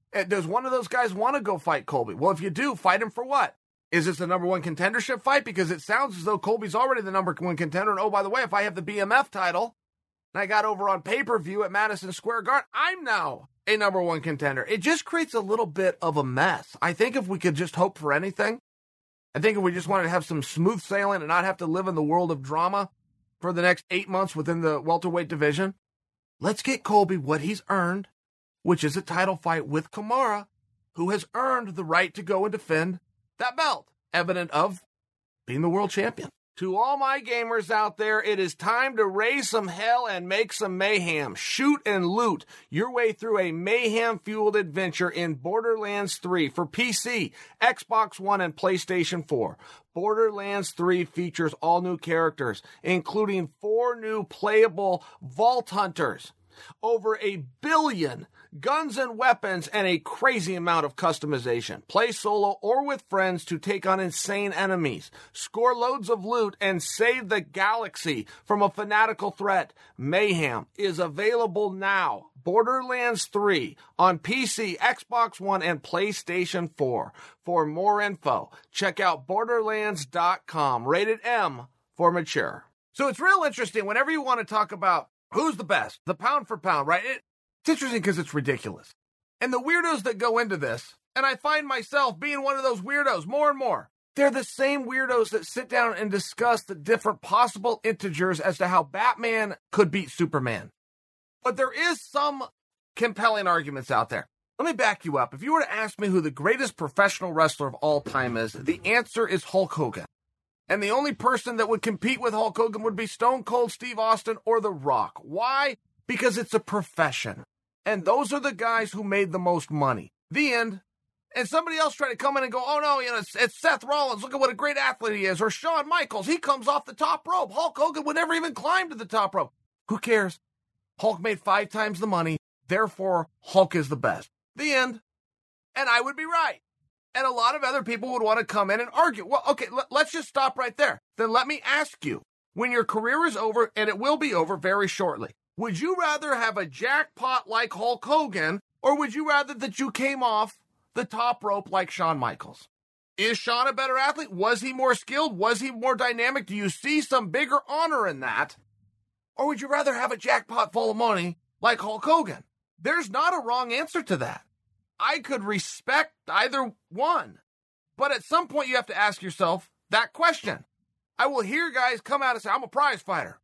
Does one of those guys want to go fight Colby? Well, if you do, fight him for what? Is this the number one contendership fight? Because it sounds as though Colby's already the number one contender. And oh, by the way, if I have the BMF title and I got over on pay-per-view at Madison Square Garden, I'm now a number one contender. It just creates a little bit of a mess. I think if we could just hope for anything, I think if we just wanted to have some smooth sailing and not have to live in the world of drama for the next 8 months within the welterweight division, let's get Colby what he's earned, which is a title fight with Kamaru, who has earned the right to go and defend that belt, evident of being the world champion. To all my gamers out there, it is time to raise some hell and make some mayhem. Shoot and loot your way through a mayhem-fueled adventure in Borderlands 3 for PC, Xbox One, and PlayStation 4. Borderlands 3 features all new characters, including 4 new playable Vault Hunters, over 1 billion guns and weapons, and a crazy amount of customization. Play solo or with friends to take on insane enemies, score loads of loot, and save the galaxy from a fanatical threat. Mayhem is available now. Borderlands 3 on PC, Xbox One, and PlayStation 4. For more info, check out Borderlands.com. Rated M for mature. So it's real interesting whenever you want to talk about who's the best, the pound for pound, right? It's interesting because it's ridiculous. And the weirdos that go into this, and I find myself being one of those weirdos more and more, they're the same weirdos that sit down and discuss the different possible integers as to how Batman could beat Superman. But there is some compelling arguments out there. Let me back you up. If you were to ask me who the greatest professional wrestler of all time is, the answer is Hulk Hogan. And the only person that would compete with Hulk Hogan would be Stone Cold Steve Austin or The Rock. Why? Because it's a profession. And those are the guys who made the most money. The end. And somebody else tried to come in and go, oh no, it's Seth Rollins. Look at what a great athlete he is. Or Shawn Michaels. He comes off the top rope. Hulk Hogan would never even climb to the top rope. Who cares? Hulk made 5 times the money. Therefore, Hulk is the best. The end. And I would be right. And a lot of other people would want to come in and argue. Well, okay, let's just stop right there. Then let me ask you, when your career is over, and it will be over very shortly, would you rather have a jackpot like Hulk Hogan, or would you rather that you came off the top rope like Shawn Michaels? Is Shawn a better athlete? Was he more skilled? Was he more dynamic? Do you see some bigger honor in that? Or would you rather have a jackpot full of money like Hulk Hogan? There's not a wrong answer to that. I could respect either one. But at some point, you have to ask yourself that question. I will hear guys come out and say, I'm a prize fighter.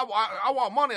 I want money.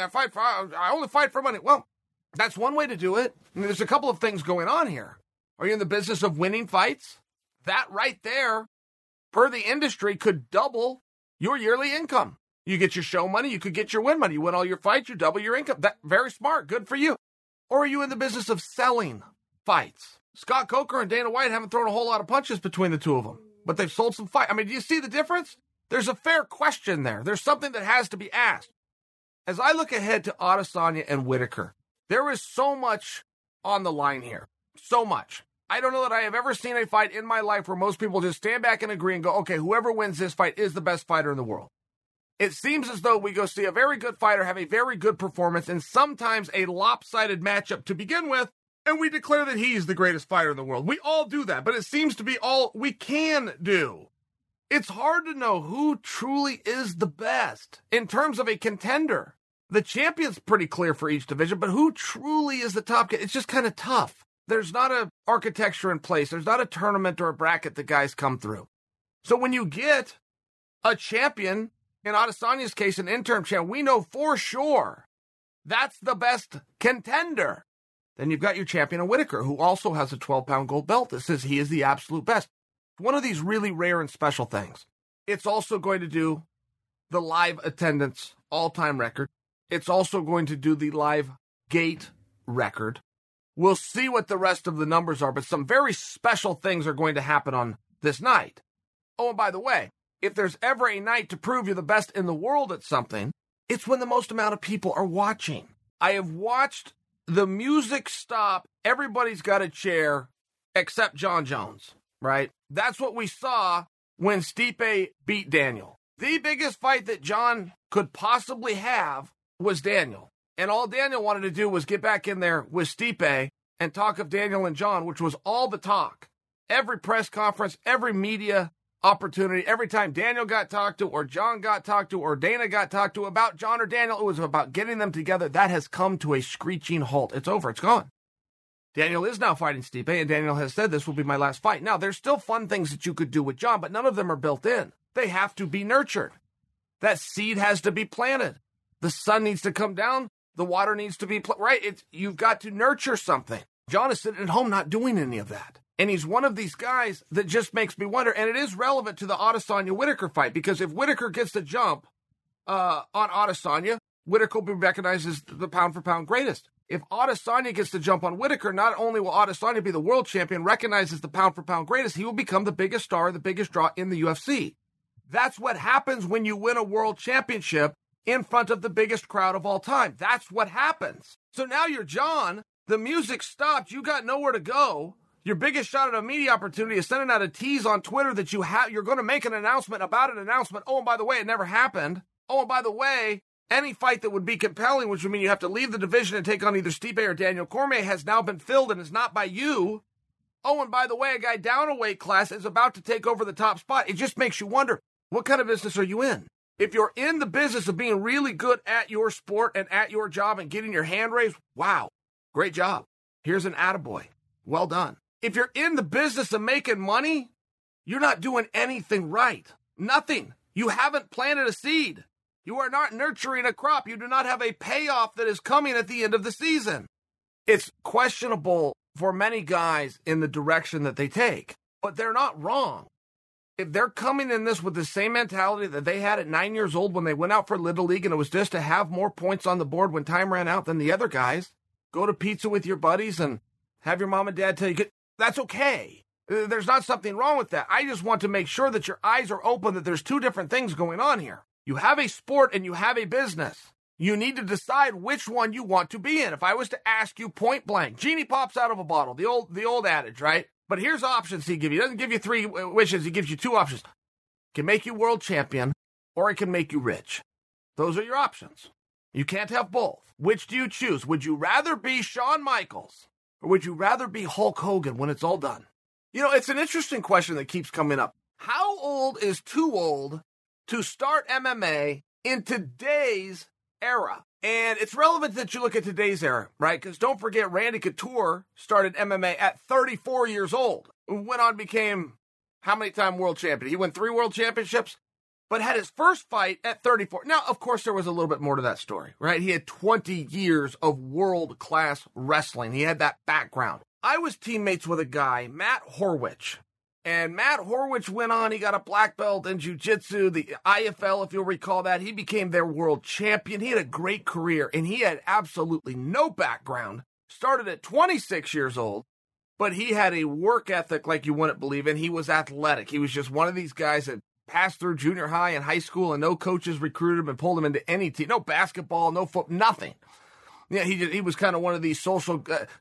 I only fight for money. Well, that's one way to do it. I mean, there's a couple of things going on here. Are you in the business of winning fights? That right there, per the industry, could double your yearly income. You get your show money, you could get your win money. You win all your fights, you double your income. That very smart. Good for you. Or are you in the business of selling fights? Scott Coker and Dana White haven't thrown a whole lot of punches between the two of them, but they've sold some fights. I mean, do you see the difference? There's a fair question there. There's something that has to be asked. As I look ahead to Adesanya and Whitaker, there is so much on the line here. So much. I don't know that I have ever seen a fight in my life where most people just stand back and agree and go, okay, whoever wins this fight is the best fighter in the world. It seems as though we go see a very good fighter have a very good performance and sometimes a lopsided matchup to begin with, and we declare that he's the greatest fighter in the world. We all do that, but it seems to be all we can do. It's hard to know who truly is the best in terms of a contender. The champion's pretty clear for each division, but who truly is the top? It's just kind of tough. There's not an architecture in place. There's not a tournament or a bracket that guys come through. So when you get a champion, in Adesanya's case, an interim champ, we know for sure that's the best contender. Then you've got your champion in Whitaker, who also has a 12-pound gold belt that says he is the absolute best. One of these really rare and special things. It's also going to do the live attendance all-time record. It's also going to do the live gate record. We'll see what the rest of the numbers are, but some very special things are going to happen on this night. Oh, and by the way, if there's ever a night to prove you're the best in the world at something, it's when the most amount of people are watching. I have watched the music stop. Everybody's got a chair except John Jones, right? That's what we saw when Stipe beat Daniel. The biggest fight that John could possibly have was Daniel. And all Daniel wanted to do was get back in there with Stipe and talk of Daniel and John, which was all the talk. Every press conference, every media opportunity, every time Daniel got talked to or John got talked to or Dana got talked to about John or Daniel, it was about getting them together. That has come to a screeching halt. It's over. It's gone. Daniel is now fighting Stipe, and Daniel has said this will be my last fight. Now, there's still fun things that you could do with John, but none of them are built in. They have to be nurtured. That seed has to be planted. The sun needs to come down. The water needs to be, right? You've got to nurture something. John is sitting at home not doing any of that. And he's one of these guys that just makes me wonder, and it is relevant to the Adesanya-Whitaker fight, because if Whitaker gets the jump on Adesanya, Whitaker will be recognized as the pound-for-pound greatest. If Adesanya gets the jump on Whitaker, not only will Adesanya be the world champion, recognized as the pound-for-pound greatest, he will become the biggest star, the biggest draw in the UFC. That's what happens when you win a world championship in front of the biggest crowd of all time. That's what happens. So now you're John, the music stopped, you got nowhere to go. Your biggest shot at a media opportunity is sending out a tease on Twitter that you're going to make an announcement about an announcement. Oh, and by the way, it never happened. Oh, and by the way, any fight that would be compelling, which would mean you have to leave the division and take on either Stipe or Daniel Cormier, has now been filled and is not by you. Oh, and by the way, a guy down a weight class is about to take over the top spot. It just makes you wonder, what kind of business are you in? If you're in the business of being really good at your sport and at your job and getting your hand raised, wow, great job. Here's an attaboy. Well done. If you're in the business of making money, you're not doing anything right. Nothing. You haven't planted a seed. You are not nurturing a crop. You do not have a payoff that is coming at the end of the season. It's questionable for many guys in the direction that they take, but they're not wrong. If they're coming in this with the same mentality that they had at 9 years old when they went out for Little League and it was just to have more points on the board when time ran out than the other guys, go to pizza with your buddies and have your mom and dad tell you, that's okay. There's not something wrong with that. I just want to make sure that your eyes are open, that there's two different things going on here. You have a sport and you have a business. You need to decide which one you want to be in. If I was to ask you point blank, genie pops out of a bottle, the old adage, right? But here's options he gives you. He doesn't give you three wishes. He gives you two options. It can make you world champion or it can make you rich. Those are your options. You can't have both. Which do you choose? Would you rather be Shawn Michaels or would you rather be Hulk Hogan when it's all done? You know, it's an interesting question that keeps coming up. How old is too old to start MMA in today's era? And it's relevant that you look at today's era, right? Because don't forget, Randy Couture started MMA at 34 years old. Went on, became how many time world champion? He won 3 world championships, but had his first fight at 34. Now, of course, there was a little bit more to that story, right? He had 20 years of world-class wrestling. He had that background. I was teammates with a guy, Matt Horwich. And Matt Horwich went on, he got a black belt in jiu-jitsu, the IFL, if you'll recall that. He became their world champion. He had a great career, and he had absolutely no background. Started at 26 years old, but he had a work ethic like you wouldn't believe, and he was athletic. He was just one of these guys that passed through junior high and high school, and no coaches recruited him and pulled him into any team. No basketball, no football, nothing. Yeah, he was kind of one of these social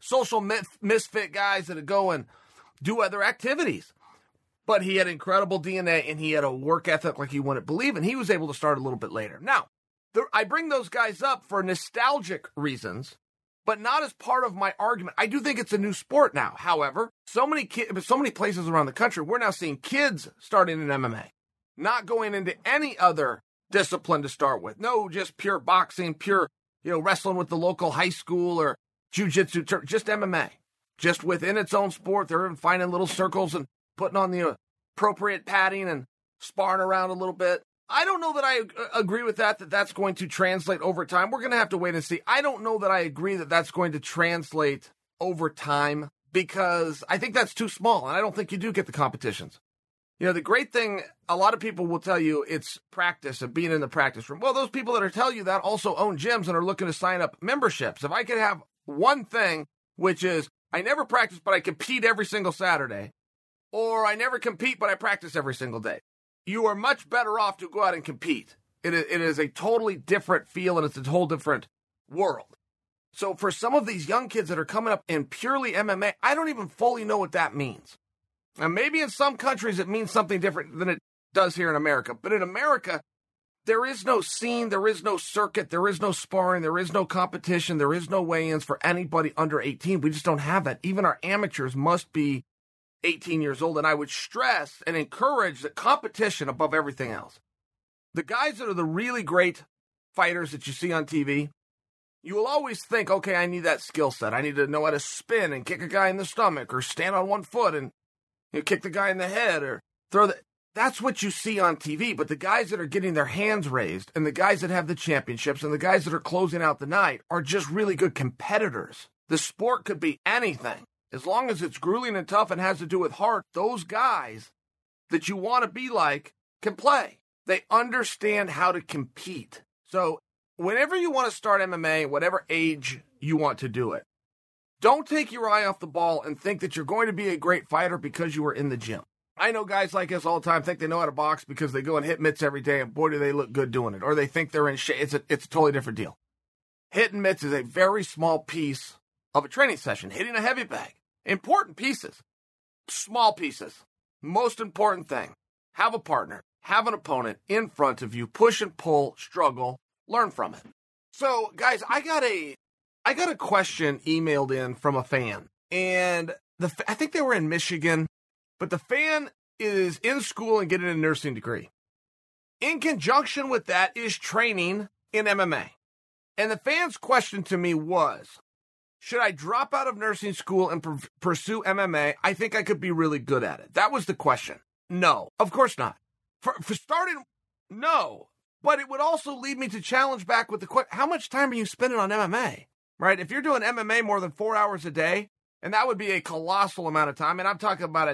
misfit guys that would go and do other activities. But he had incredible DNA, and he had a work ethic like you wouldn't believe, and he was able to start a little bit later. Now, I bring those guys up for nostalgic reasons, but not as part of my argument. I do think it's a new sport now. However, so many places around the country, we're now seeing kids starting in MMA, not going into any other discipline to start with. No, just pure boxing, pure, wrestling with the local high school or jiu-jitsu, just MMA. Just within its own sport, they're even finding little circles and putting on the appropriate padding and sparring around a little bit. I don't know that I agree with that that's going to translate over time. We're going to have to wait and see. I don't know that I agree that that's going to translate over time because I think that's too small, and I don't think you do get the competitions. The great thing, a lot of people will tell you it's practice and being in the practice room. Well, those people that are telling you that also own gyms and are looking to sign up memberships. If I could have one thing, which is I never practice, but I compete every single Saturday, or I never compete, but I practice every single day, you are much better off to go out and compete. It is a totally different feel, and it's a whole different world. So for some of these young kids that are coming up in purely MMA, I don't even fully know what that means. And maybe in some countries it means something different than it does here in America. But in America, There is no scene, there is no circuit, there is no sparring, there is no competition, there is no weigh-ins for anybody under 18. We just don't have that. Even our amateurs must be 18 years old, and I would stress and encourage the competition above everything else. The guys that are the really great fighters that you see on TV, you will always think, okay, I need that skill set. I need to know how to spin and kick a guy in the stomach or stand on one foot and kick the guy in the head or throw the... That's what you see on TV, but the guys that are getting their hands raised and the guys that have the championships and the guys that are closing out the night are just really good competitors. The sport could be anything. As long as it's grueling and tough and has to do with heart, those guys that you want to be like can play. They understand how to compete. So whenever you want to start MMA, whatever age you want to do it, don't take your eye off the ball and think that you're going to be a great fighter because you were in the gym. I know guys like us all the time think they know how to box because they go and hit mitts every day, and boy, do they look good doing it. Or they think they're in shape. It's a totally different deal. Hitting mitts is a very small piece of a training session. Hitting a heavy bag. Important pieces. Small pieces. Most important thing. Have a partner. Have an opponent in front of you. Push and pull. Struggle. Learn from it. So, guys, I got a question emailed in from a fan. And I think they were in Michigan. But the fan is in school and getting a nursing degree. In conjunction with that is training in MMA. And the fan's question to me was, should I drop out of nursing school and pursue MMA? I think I could be really good at it. That was the question. No, of course not. For starting, no. But it would also lead me to challenge back with the question, how much time are you spending on MMA? Right? If you're doing MMA more than 4 hours a day, and that would be a colossal amount of time. And I'm talking about a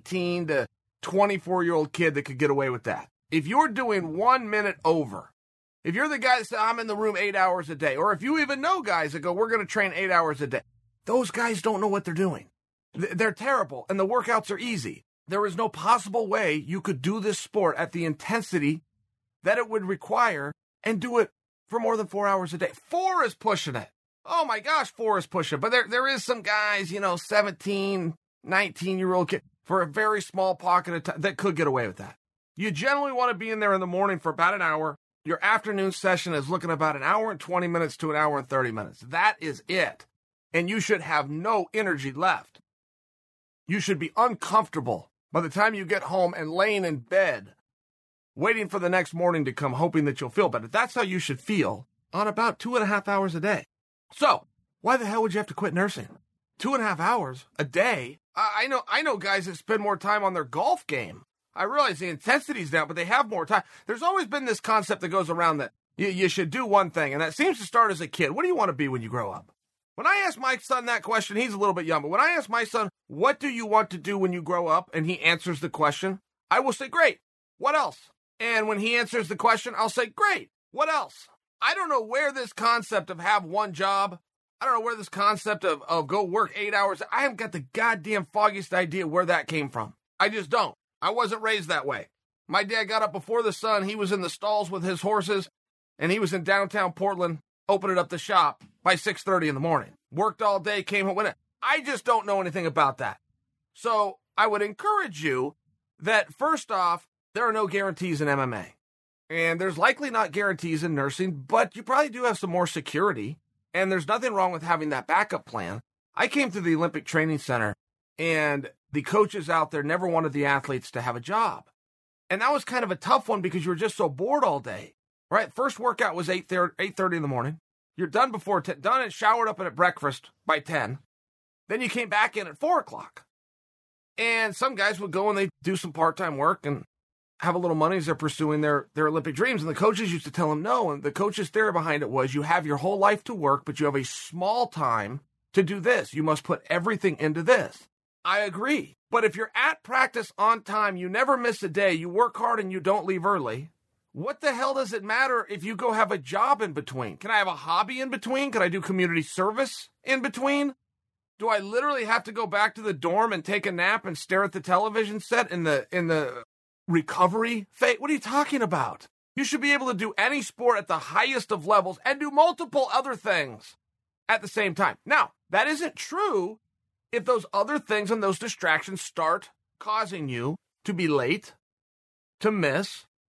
19 to 24-year-old kid that could get away with that. If you're doing 1 minute over, if you're the guy that says, I'm in the room 8 hours a day, or if you even know guys that go, we're going to train 8 hours a day, those guys don't know what they're doing. They're terrible, and the workouts are easy. There is no possible way you could do this sport at the intensity that it would require and do it for more than 4 hours a day. 4 is pushing it. Oh my gosh, 4 is pushing. But there is some guys, 17, 19-year-old kid for a very small pocket of time that could get away with that. You generally want to be in there in the morning for about an hour. Your afternoon session is looking about an hour and 20 minutes to an hour and 30 minutes. That is it. And you should have no energy left. You should be uncomfortable by the time you get home and laying in bed, waiting for the next morning to come, hoping that you'll feel better. That's how you should feel on about 2.5 hours a day. So, why the hell would you have to quit nursing? 2.5 hours a day? I know guys that spend more time on their golf game. I realize the intensity's down, but they have more time. There's always been this concept that goes around that you should do one thing, and that seems to start as a kid. What do you want to be when you grow up? When I ask my son that question, he's a little bit young, but when I ask my son, what do you want to do when you grow up, and he answers the question, I will say, great. What else? And when he answers the question, I'll say, great. What else? I don't know where this concept of have one job, I don't know where this concept of go work 8 hours, I haven't got the goddamn foggiest idea where that came from. I just don't. I wasn't raised that way. My dad got up before the sun. He was in the stalls with his horses, and he was in downtown Portland opening up the shop by 6:30 in the morning. Worked all day, came home. I just don't know anything about that. So I would encourage you that, first off, there are no guarantees in MMA. And there's likely not guarantees in nursing, but you probably do have some more security. And there's nothing wrong with having that backup plan. I came to the Olympic Training Center, and the coaches out there never wanted the athletes to have a job. And that was kind of a tough one because you were just so bored all day, right? First workout was 8:30 in the morning. You're done before 10, done and showered up and at breakfast by 10. Then you came back in at 4 o'clock. And some guys would go and they do some part-time work and have a little money as they're pursuing their Olympic dreams. And the coaches used to tell them no. And the coach's theory behind it was you have your whole life to work, but you have a small time to do this. You must put everything into this. I agree. But if you're at practice on time, you never miss a day, you work hard and you don't leave early, what the hell does it matter if you go have a job in between? Can I have a hobby in between? Can I do community service in between? Do I literally have to go back to the dorm and take a nap and stare at the television set in the recovery phase? What are you talking about? You should be able to do any sport at the highest of levels and do multiple other things at the same time. Now, that isn't true if those other things and those distractions start causing you to be late, to miss,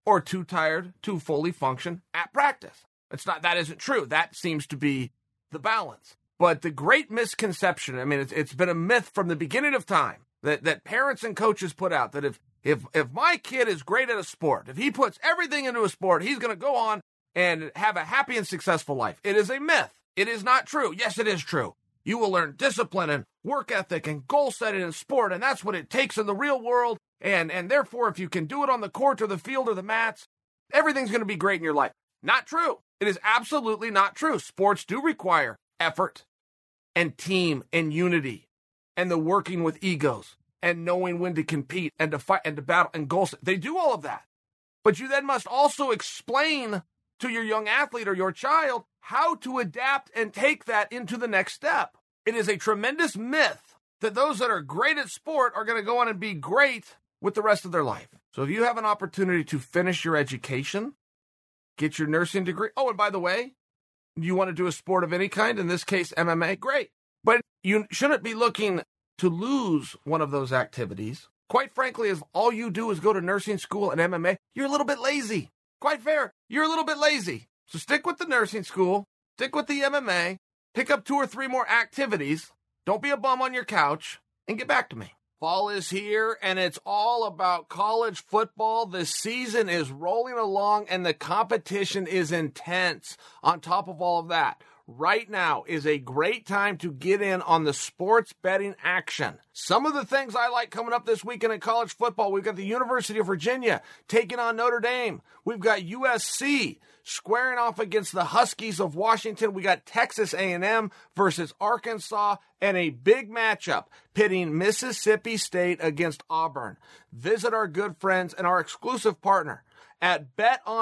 or too tired to fully function at practice. That isn't true. That seems to be the balance. But the great misconception, I mean, it's been a myth from the beginning of time that parents and coaches put out that if my kid is great at a sport, if he puts everything into a sport, he's going to go on and have a happy and successful life. It is a myth. It is not true. Yes, it is true. You will learn discipline and work ethic and goal setting in sport, and that's what it takes in the real world. And therefore, if you can do it on the court or the field or the mats, everything's going to be great in your life. Not true. It is absolutely not true. Sports do require effort and team and unity and the working with egos and knowing when to compete and to fight and to battle and goal set. They do all of that. But you then must also explain to your young athlete or your child how to adapt and take that into the next step. It is a tremendous myth that those that are great at sport are going to go on and be great with the rest of their life. So if you have an opportunity to finish your education, get your nursing degree. Oh, and by the way, you want to do a sport of any kind, in this case, MMA, great. But you shouldn't be looking to lose one of those activities. Quite frankly, if all you do is go to nursing school and MMA, you're a little bit lazy. Quite fair. You're a little bit lazy. So stick with the nursing school, stick with the MMA, pick up 2 or 3 more activities. Don't be a bum on your couch and get back to me. Fall is here, and it's all about college football. The season is rolling along, and the competition is intense. On top of all of that, right now is a great time to get in on the sports betting action. Some of the things I like coming up this weekend in college football, we've got the University of Virginia taking on Notre Dame. We've got USC squaring off against the Huskies of Washington. We got Texas A&M versus Arkansas, and a big matchup pitting Mississippi State against Auburn. Visit our good friends and our exclusive partner at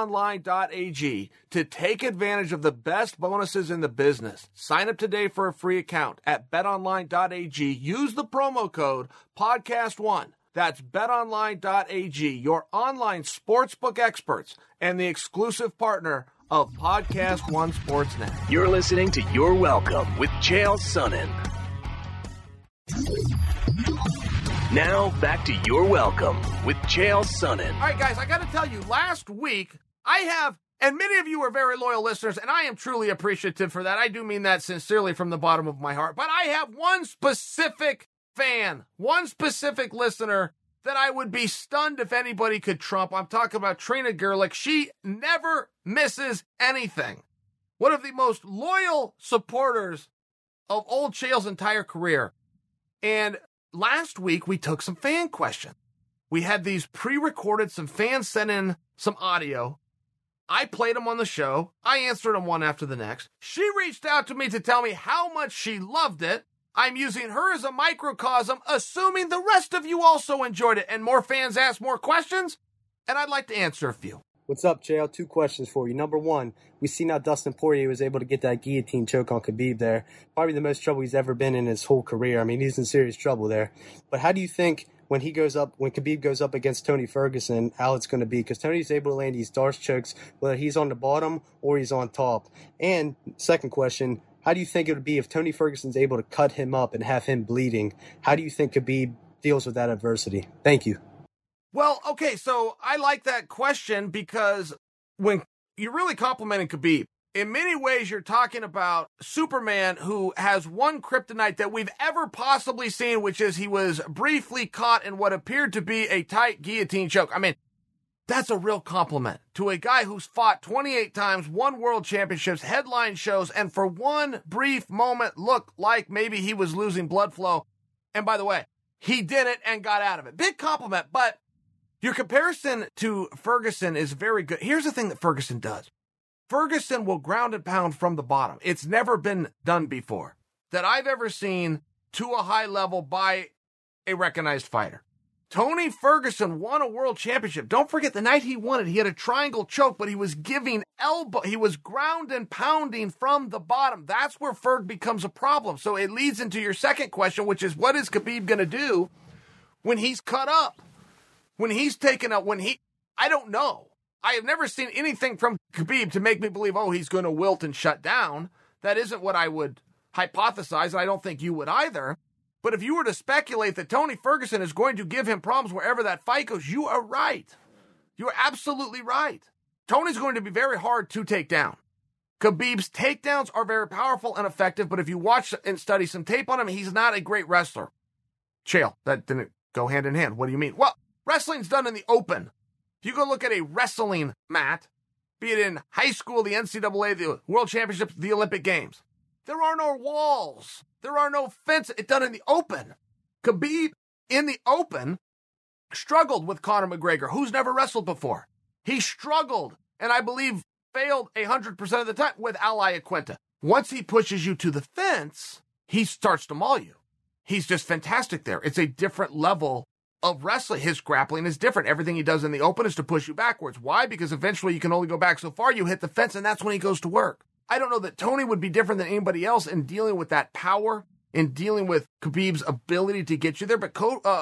betonline.ag to take advantage of the best bonuses in the business. Sign up today for a free account at betonline.ag. Use the promo code podcast1. That's betonline.ag, your online sportsbook experts and the exclusive partner of Podcast One Sportsnet. You're listening to You're Welcome with Chael Sonnen. Now, back to You're Welcome with Chael Sonnen. All right, guys, I got to tell you, last week, and many of you are very loyal listeners, and I am truly appreciative for that. I do mean that sincerely from the bottom of my heart. But I have one specific fan, one specific listener that I would be stunned if anybody could trump. I'm talking about Trina Gerlich. She never misses anything. One of the most loyal supporters of Old Chael's entire career. And last week, we took some fan questions. We had these pre-recorded, some fans sent in some audio. I played them on the show. I answered them one after the next. She reached out to me to tell me how much she loved it. I'm using her as a microcosm, assuming the rest of you also enjoyed it, and more fans asked more questions, and I'd like to answer a few. What's up, Chael? 2 questions for you. Number 1, we see now Dustin Poirier was able to get that guillotine choke on Khabib there. Probably the most trouble he's ever been in his whole career. I mean, he's in serious trouble there. But how do you think when Khabib goes up against Tony Ferguson, how it's going to be? Because Tony's able to land these Darce chokes, whether he's on the bottom or he's on top. And second question, how do you think it would be if Tony Ferguson's able to cut him up and have him bleeding? How do you think Khabib deals with that adversity? Thank you. Well, okay, so I like that question because when you're really complimenting Khabib, in many ways you're talking about Superman who has one kryptonite that we've ever possibly seen, which is he was briefly caught in what appeared to be a tight guillotine choke. I mean, that's a real compliment to a guy who's fought 28 times, won world championships, headline shows, and for one brief moment looked like maybe he was losing blood flow. And by the way, he did it and got out of it. Big compliment, but your comparison to Ferguson is very good. Here's the thing that Ferguson does. Ferguson will ground and pound from the bottom. It's never been done before that I've ever seen to a high level by a recognized fighter. Tony Ferguson won a world championship. Don't forget the night he won it, he had a triangle choke, but he was giving elbow. He was ground and pounding from the bottom. That's where Ferg becomes a problem. So it leads into your second question, which is what is Khabib going to do when he's cut up? When he's taken up, I don't know. I have never seen anything from Khabib to make me believe, he's going to wilt and shut down. That isn't what I would hypothesize, and I don't think you would either. But if you were to speculate that Tony Ferguson is going to give him problems wherever that fight goes, you are right. You're absolutely right. Tony's going to be very hard to take down. Khabib's takedowns are very powerful and effective, but if you watch and study some tape on him, he's not a great wrestler. Chael, that didn't go hand in hand. What do you mean? Well, wrestling's done in the open. If you go look at a wrestling mat, be it in high school, the NCAA, the World Championships, the Olympic Games, there are no walls. There are no fences. It's done in the open. Khabib, in the open, struggled with Conor McGregor, who's never wrestled before. He struggled, and I believe failed 100% of the time with Al Iaquinta. Once he pushes you to the fence, he starts to maul you. He's just fantastic there. It's a different level of wrestling. His grappling is different. Everything he does in the open is to push you backwards. Why? Because eventually you can only go back so far. You hit the fence, and that's when he goes to work. I don't know that Tony would be different than anybody else in dealing with that power, in dealing with Khabib's ability to get you there. But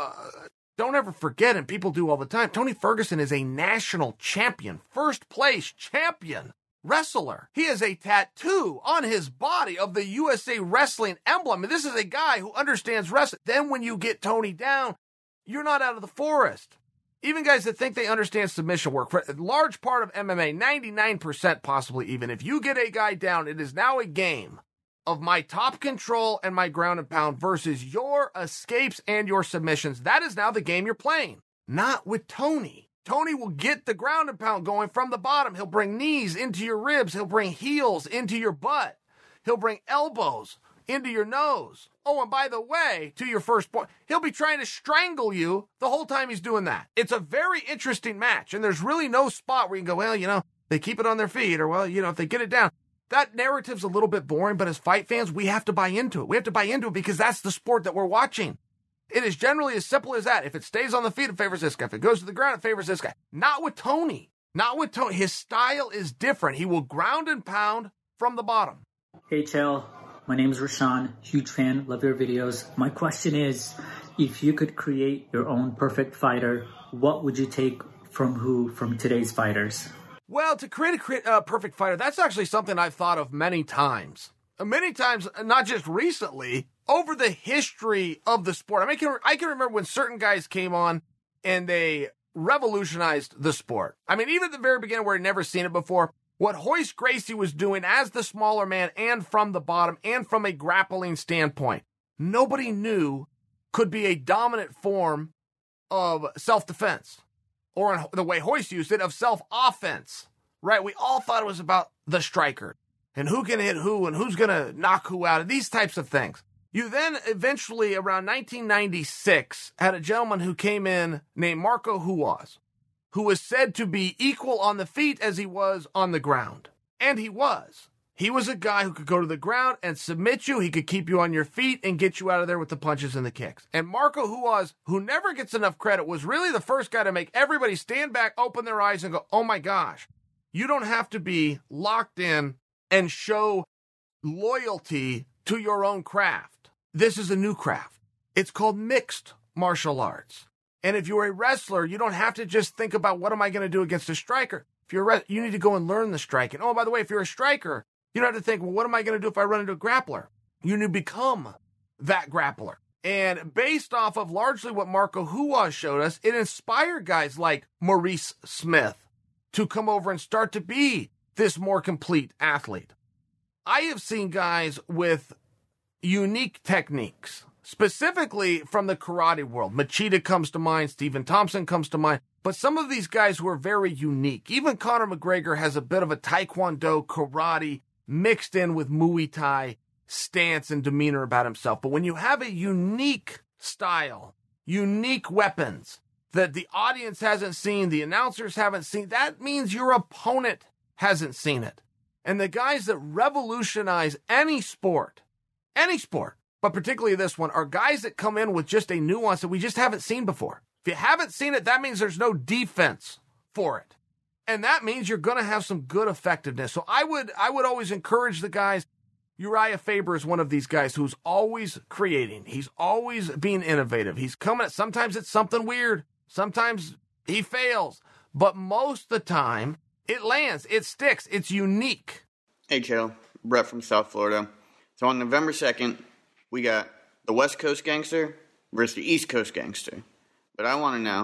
don't ever forget, and people do all the time, Tony Ferguson is a national champion, first place champion wrestler. He has a tattoo on his body of the USA Wrestling emblem. And this is a guy who understands wrestling. Then when you get Tony down, you're not out of the forest. Even guys that think they understand submission work, for a large part of MMA, 99% possibly even, if you get a guy down, it is now a game of my top control and my ground and pound versus your escapes and your submissions. That is now the game you're playing. Not with Tony. Tony will get the ground and pound going from the bottom. He'll bring knees into your ribs. He'll bring heels into your butt. He'll bring elbows into your nose. Oh, and by the way, to your first point, he'll be trying to strangle you the whole time he's doing that. It's a very interesting match, and there's really no spot where you can go, well, they keep it on their feet, or, well, if they get it down. That narrative's a little bit boring, but as fight fans, we have to buy into it. We have to buy into it because that's the sport that we're watching. It is generally as simple as that. If it stays on the feet, it favors this guy. If it goes to the ground, it favors this guy. Not with Tony. Not with Tony. His style is different. He will ground and pound from the bottom. Hey, Chael. My name is Rashawn. Huge fan. Love your videos. My question is, if you could create your own perfect fighter, what would you take from today's fighters? Well, to create a perfect fighter, that's actually something I've thought of many times. Many times, not just recently, over the history of the sport. I can remember when certain guys came on and they revolutionized the sport. I mean, even at the very beginning where I'd never seen it before, what Royce Gracie was doing as the smaller man and from the bottom and from a grappling standpoint, nobody knew could be a dominant form of self-defense. Or in the way Royce used it, of self-offense, right? We all thought it was about the striker and who can hit who and who's going to knock who out and these types of things. You then eventually, around 1996, had a gentleman who came in named Marco Ruas, who was said to be equal on the feet as he was on the ground. And he was. He was a guy who could go to the ground and submit you. He could keep you on your feet and get you out of there with the punches and the kicks. And Marco Ruas, who never gets enough credit, was really the first guy to make everybody stand back, open their eyes, and go, oh my gosh, you don't have to be locked in and show loyalty to your own craft. This is a new craft. It's called mixed martial arts. And if you're a wrestler, you don't have to just think about what am I going to do against a striker. If you're you need to go and learn the striking. Oh, by the way, if you're a striker, you don't have to think, well, what am I going to do if I run into a grappler? You need to become that grappler. And based off of largely what Marco Ruas showed us, it inspired guys like Maurice Smith to come over and start to be this more complete athlete. I have seen guys with unique techniques, specifically from the karate world. Machida comes to mind, Stephen Thompson comes to mind, but some of these guys who are very unique. Even Conor McGregor has a bit of a taekwondo, karate, mixed in with Muay Thai stance and demeanor about himself. But when you have a unique style, unique weapons that the audience hasn't seen, the announcers haven't seen, that means your opponent hasn't seen it. And the guys that revolutionize any sport, but particularly this one, are guys that come in with just a nuance that we just haven't seen before. If you haven't seen it, that means there's no defense for it. And that means you're going to have some good effectiveness. So I would always encourage the guys. Uriah Faber is one of these guys who's always creating. He's always being innovative. He's coming at, sometimes it's something weird. Sometimes he fails. But most of the time, it lands. It sticks. It's unique. Hey, Chael. Brett from South Florida. So on November 2nd, we got the West Coast Gangster versus the East Coast Gangster. But I want to know,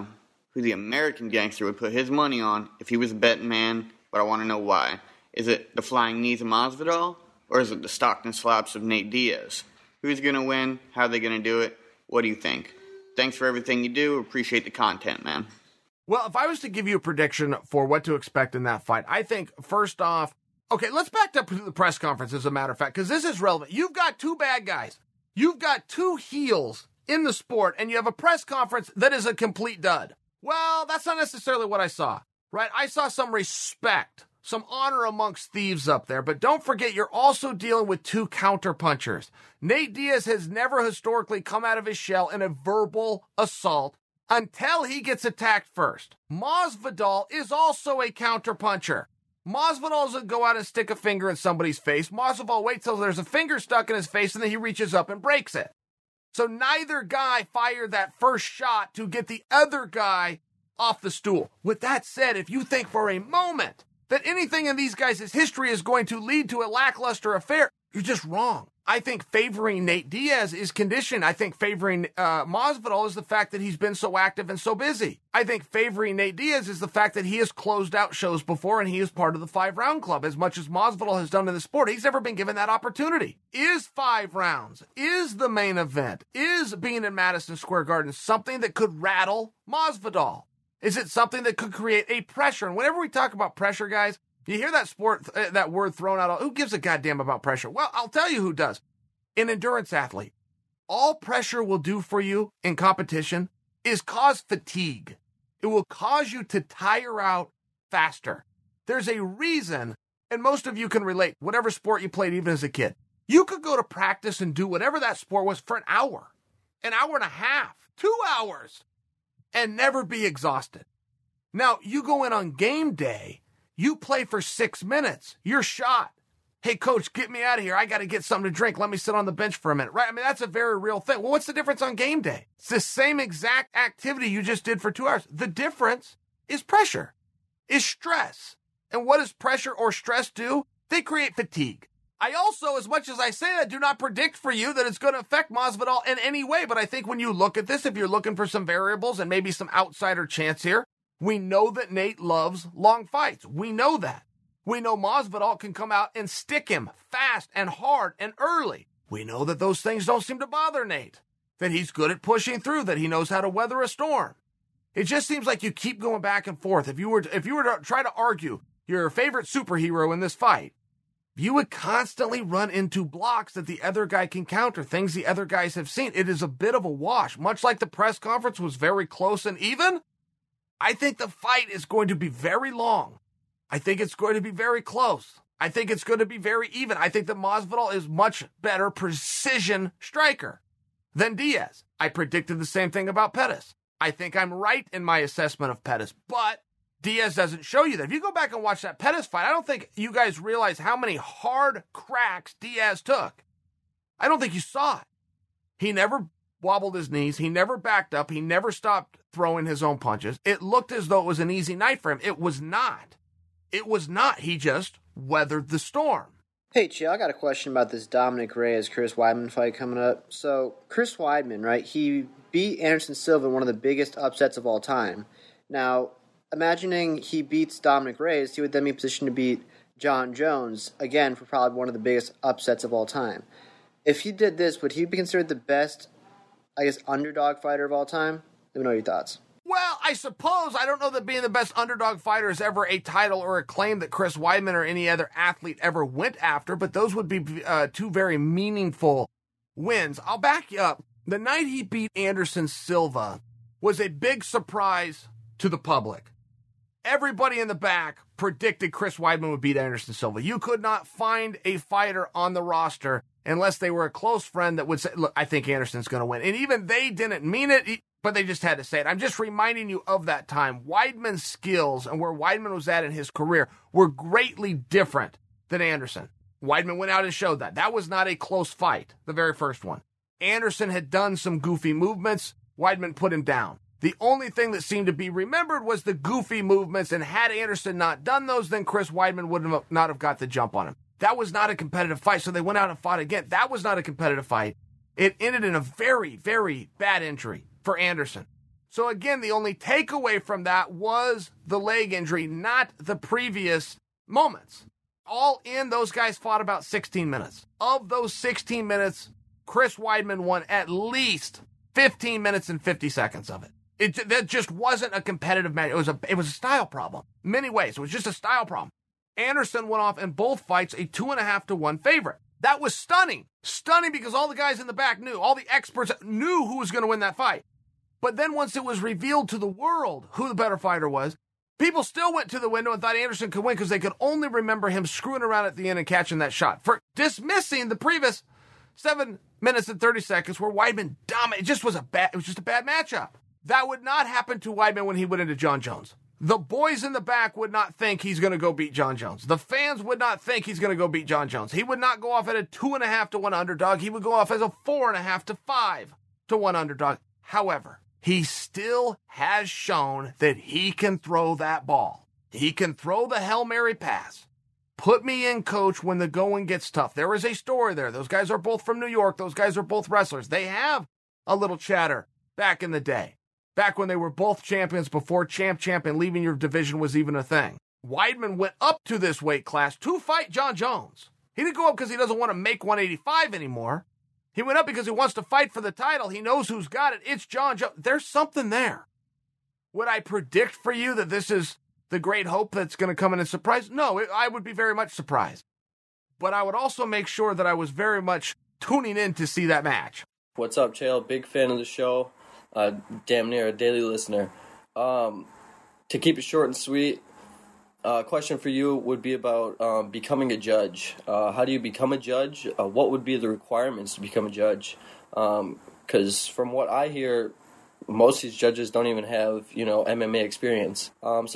who the American gangster would put his money on if he was a betting man, but I want to know why. Is it the flying knees of Masvidal, or is it the Stockton slaps of Nate Diaz? Who's going to win? How are they going to do it? What do you think? Thanks for everything you do. Appreciate the content, man. Well, if I was to give you a prediction for what to expect in that fight, I think, first off, okay, let's back up to the press conference, as a matter of fact, because this is relevant. You've got two bad guys. You've got two heels in the sport, and you have a press conference that is a complete dud. Well, that's not necessarily what I saw, right? I saw some respect, some honor amongst thieves up there, but don't forget you're also dealing with two counterpunchers. Nate Diaz has never historically come out of his shell in a verbal assault until he gets attacked first. Masvidal is also a counterpuncher. Masvidal doesn't go out and stick a finger in somebody's face. Masvidal waits till there's a finger stuck in his face and then he reaches up and breaks it. So neither guy fired that first shot to get the other guy off the stool. With that said, if you think for a moment that anything in these guys' history is going to lead to a lackluster affair, you're just wrong. I think favoring Nate Diaz is conditioned. I think favoring Masvidal is the fact that he's been so active and so busy. I think favoring Nate Diaz is the fact that he has closed out shows before and he is part of the 5-round club. As much as Masvidal has done in the sport, he's never been given that opportunity. Is 5 rounds, is the main event, is being in Madison Square Garden something that could rattle Masvidal? Is it something that could create a pressure? And whenever we talk about pressure, guys, you hear that word thrown out. Who gives a goddamn about pressure? Well, I'll tell you who does. An endurance athlete. All pressure will do for you in competition is cause fatigue. It will cause you to tire out faster. There's a reason, and most of you can relate, whatever sport you played even as a kid. You could go to practice and do whatever that sport was for an hour and a half, 2 hours, and never be exhausted. Now, you go in on game day, you play for 6 minutes, you're shot. Hey, coach, get me out of here. I got to get something to drink. Let me sit on the bench for a minute, right? I mean, that's a very real thing. Well, what's the difference on game day? It's the same exact activity you just did for 2 hours. The difference is pressure, is stress. And what does pressure or stress do? They create fatigue. I also, as much as I say that, do not predict for you that it's going to affect Masvidal in any way. But I think when you look at this, if you're looking for some variables and maybe some outsider chance here, we know that Nate loves long fights. We know that. We know Masvidal can come out and stick him fast and hard and early. We know that those things don't seem to bother Nate, that he's good at pushing through, that he knows how to weather a storm. It just seems like you keep going back and forth. If you were to try to argue your favorite superhero in this fight, you would constantly run into blocks that the other guy can counter, things the other guys have seen. It is a bit of a wash. Much like the press conference was very close and even, I think the fight is going to be very long. I think it's going to be very close. I think it's going to be very even. I think that Masvidal is much better precision striker than Diaz. I predicted the same thing about Pettis. I think I'm right in my assessment of Pettis, but Diaz doesn't show you that. If you go back and watch that Pettis fight, I don't think you guys realize how many hard cracks Diaz took. I don't think you saw it. He never wobbled his knees. He never backed up. He never stopped throwing his own punches. It looked as though it was an easy night for him. It was not. It was not. He just weathered the storm. Hey, Chill, I got a question about this Dominic Reyes-Chris Weidman fight coming up. So, Chris Weidman, right, he beat Anderson Silva in one of the biggest upsets of all time. Now, imagining he beats Dominic Reyes, he would then be positioned to beat John Jones, again, for probably one of the biggest upsets of all time. If he did this, would he be considered the best, I guess, underdog fighter of all time? Let me know your thoughts. Well, I suppose, I don't know that being the best underdog fighter is ever a title or a claim that Chris Weidman or any other athlete ever went after, but those would be two very meaningful wins. I'll back you up. The night he beat Anderson Silva was a big surprise to the public. Everybody in the back predicted Chris Weidman would beat Anderson Silva. You could not find a fighter on the roster unless they were a close friend that would say, look, I think Anderson's going to win. And even they didn't mean it, but they just had to say it. I'm just reminding you of that time. Weidman's skills and where Weidman was at in his career were greatly different than Anderson. Weidman went out and showed that. That was not a close fight, the very first one. Anderson had done some goofy movements. Weidman put him down. The only thing that seemed to be remembered was the goofy movements, and had Anderson not done those, then Chris Weidman would not have got the jump on him. That was not a competitive fight, so they went out and fought again. That was not a competitive fight. It ended in a very, very bad injury for Anderson. So again, the only takeaway from that was the leg injury, not the previous moments. All in, those guys fought about 16 minutes. Of those 16 minutes, Chris Weidman won at least 15 minutes and 50 seconds of it. That just wasn't a competitive match. It was a style problem. In many ways, it was just a style problem. Anderson went off in both fights a 2.5-1 favorite. That was stunning. Stunning because all the guys in the back knew, all the experts knew who was going to win that fight. But then once it was revealed to the world who the better fighter was, people still went to the window and thought Anderson could win because they could only remember him screwing around at the end and catching that shot. For dismissing the previous 7 minutes and 30 seconds where Weidman dominated. It was just a bad matchup. That would not happen to Weidman when he went into Jon Jones. The boys in the back would not think he's going to go beat Jon Jones. The fans would not think he's going to go beat Jon Jones. He would not go off at a 2.5-1 underdog. He would go off as a 4.5-5-1 underdog. However, he still has shown that he can throw that ball. He can throw the Hail Mary pass. Put me in, coach, when the going gets tough. There is a story there. Those guys are both from New York. Those guys are both wrestlers. They have a little chatter back in the day. Back when they were both champions before champ and leaving your division was even a thing. Weidman went up to this weight class to fight Jon Jones. He didn't go up because he doesn't want to make 185 anymore. He went up because he wants to fight for the title. He knows who's got it. It's Jon Jones. There's something there. Would I predict for you that this is the great hope that's going to come in and surprise? No, I would be very much surprised. But I would also make sure that I was very much tuning in to see that match. What's up, Chael? Big fan of the show. Damn near a daily listener. To keep it short and sweet, question for you would be about becoming a judge. How do you become a judge? What would be the requirements to become a judge? Because from what I hear, most of these judges don't even have, MMA experience.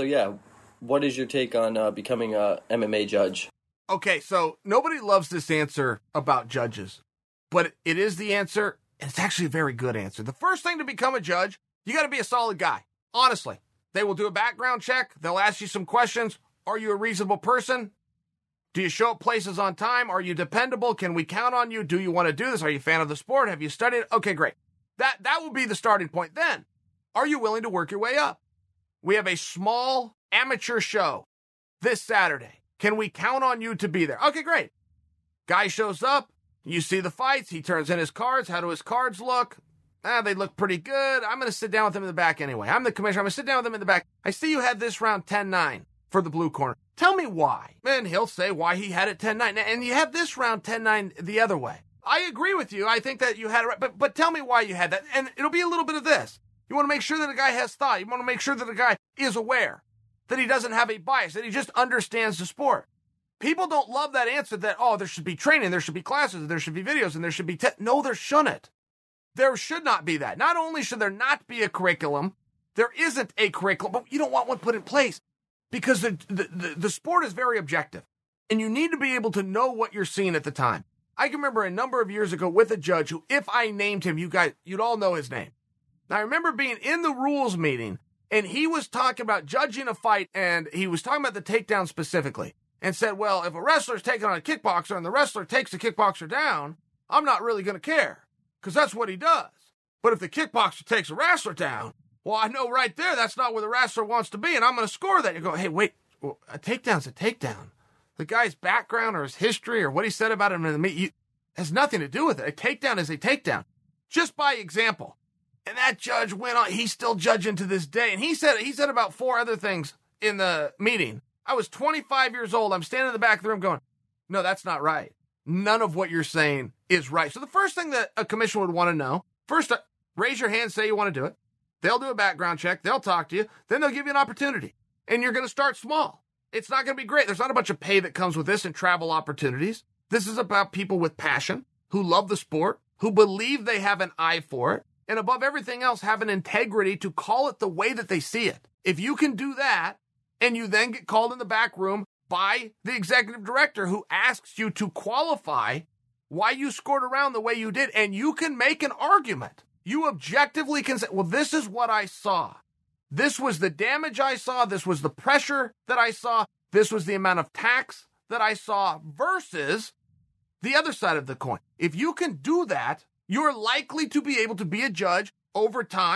What is your take on becoming a MMA judge? Okay, so nobody loves this answer about judges, but it is the answer. And it's actually a very good answer. The first thing to become a judge, you got to be a solid guy. Honestly, they will do a background check. They'll ask you some questions. Are you a reasonable person? Do you show up places on time? Are you dependable? Can we count on you? Do you want to do this? Are you a fan of the sport? Have you studied? Okay, great. That will be the starting point. Then, are you willing to work your way up? We have a small amateur show this Saturday. Can we count on you to be there? Okay, great. Guy shows up. You see the fights. He turns in his cards. How do his cards look? They look pretty good. I'm going to sit down with him in the back anyway. I'm the commissioner. I'm going to sit down with him in the back. I see you had this round 10-9 for the blue corner. Tell me why. And he'll say why he had it 10-9. And you had this round 10-9 the other way. I agree with you. I think that you had it right. But tell me why you had that. And it'll be a little bit of this. You want to make sure that a guy has thought. You want to make sure that a guy is aware, that he doesn't have a bias, that he just understands the sport. People don't love that answer that, there should be training, there should be classes, there should be videos, and there should be... No, there shouldn't. There should not be that. Not only should there not be a curriculum, there isn't a curriculum, but you don't want one put in place because the sport is very objective, and you need to be able to know what you're seeing at the time. I can remember a number of years ago with a judge who, if I named him, you'd all know his name. Now, I remember being in the rules meeting, and he was talking about judging a fight, and he was talking about the takedown specifically. And said, well, if a wrestler's taking on a kickboxer and the wrestler takes the kickboxer down, I'm not really going to care because that's what he does. But if the kickboxer takes a wrestler down, well, I know right there that's not where the wrestler wants to be, and I'm going to score that. You go, hey, wait, a takedown's a takedown. The guy's background or his history or what he said about him in the meet has nothing to do with it. A takedown is a takedown, just by example. And that judge went on. He's still judging to this day. And he said about 4 other things in the meeting. I was 25 years old. I'm standing in the back of the room going, no, that's not right. None of what you're saying is right. So the first thing that a commissioner would want to know, first, raise your hand, say you want to do it. They'll do a background check. They'll talk to you. Then they'll give you an opportunity. And you're going to start small. It's not going to be great. There's not a bunch of pay that comes with this and travel opportunities. This is about people with passion, who love the sport, who believe they have an eye for it, and above everything else, have an integrity to call it the way that they see it. If you can do that, and you then get called in the back room by the executive director who asks you to qualify why you scored around the way you did, and you can make an argument. You objectively can say, well, this is what I saw. This was the damage I saw. This was the pressure that I saw. This was the amount of tax that I saw versus the other side of the coin. If you can do that, you're likely to be able to be a judge over time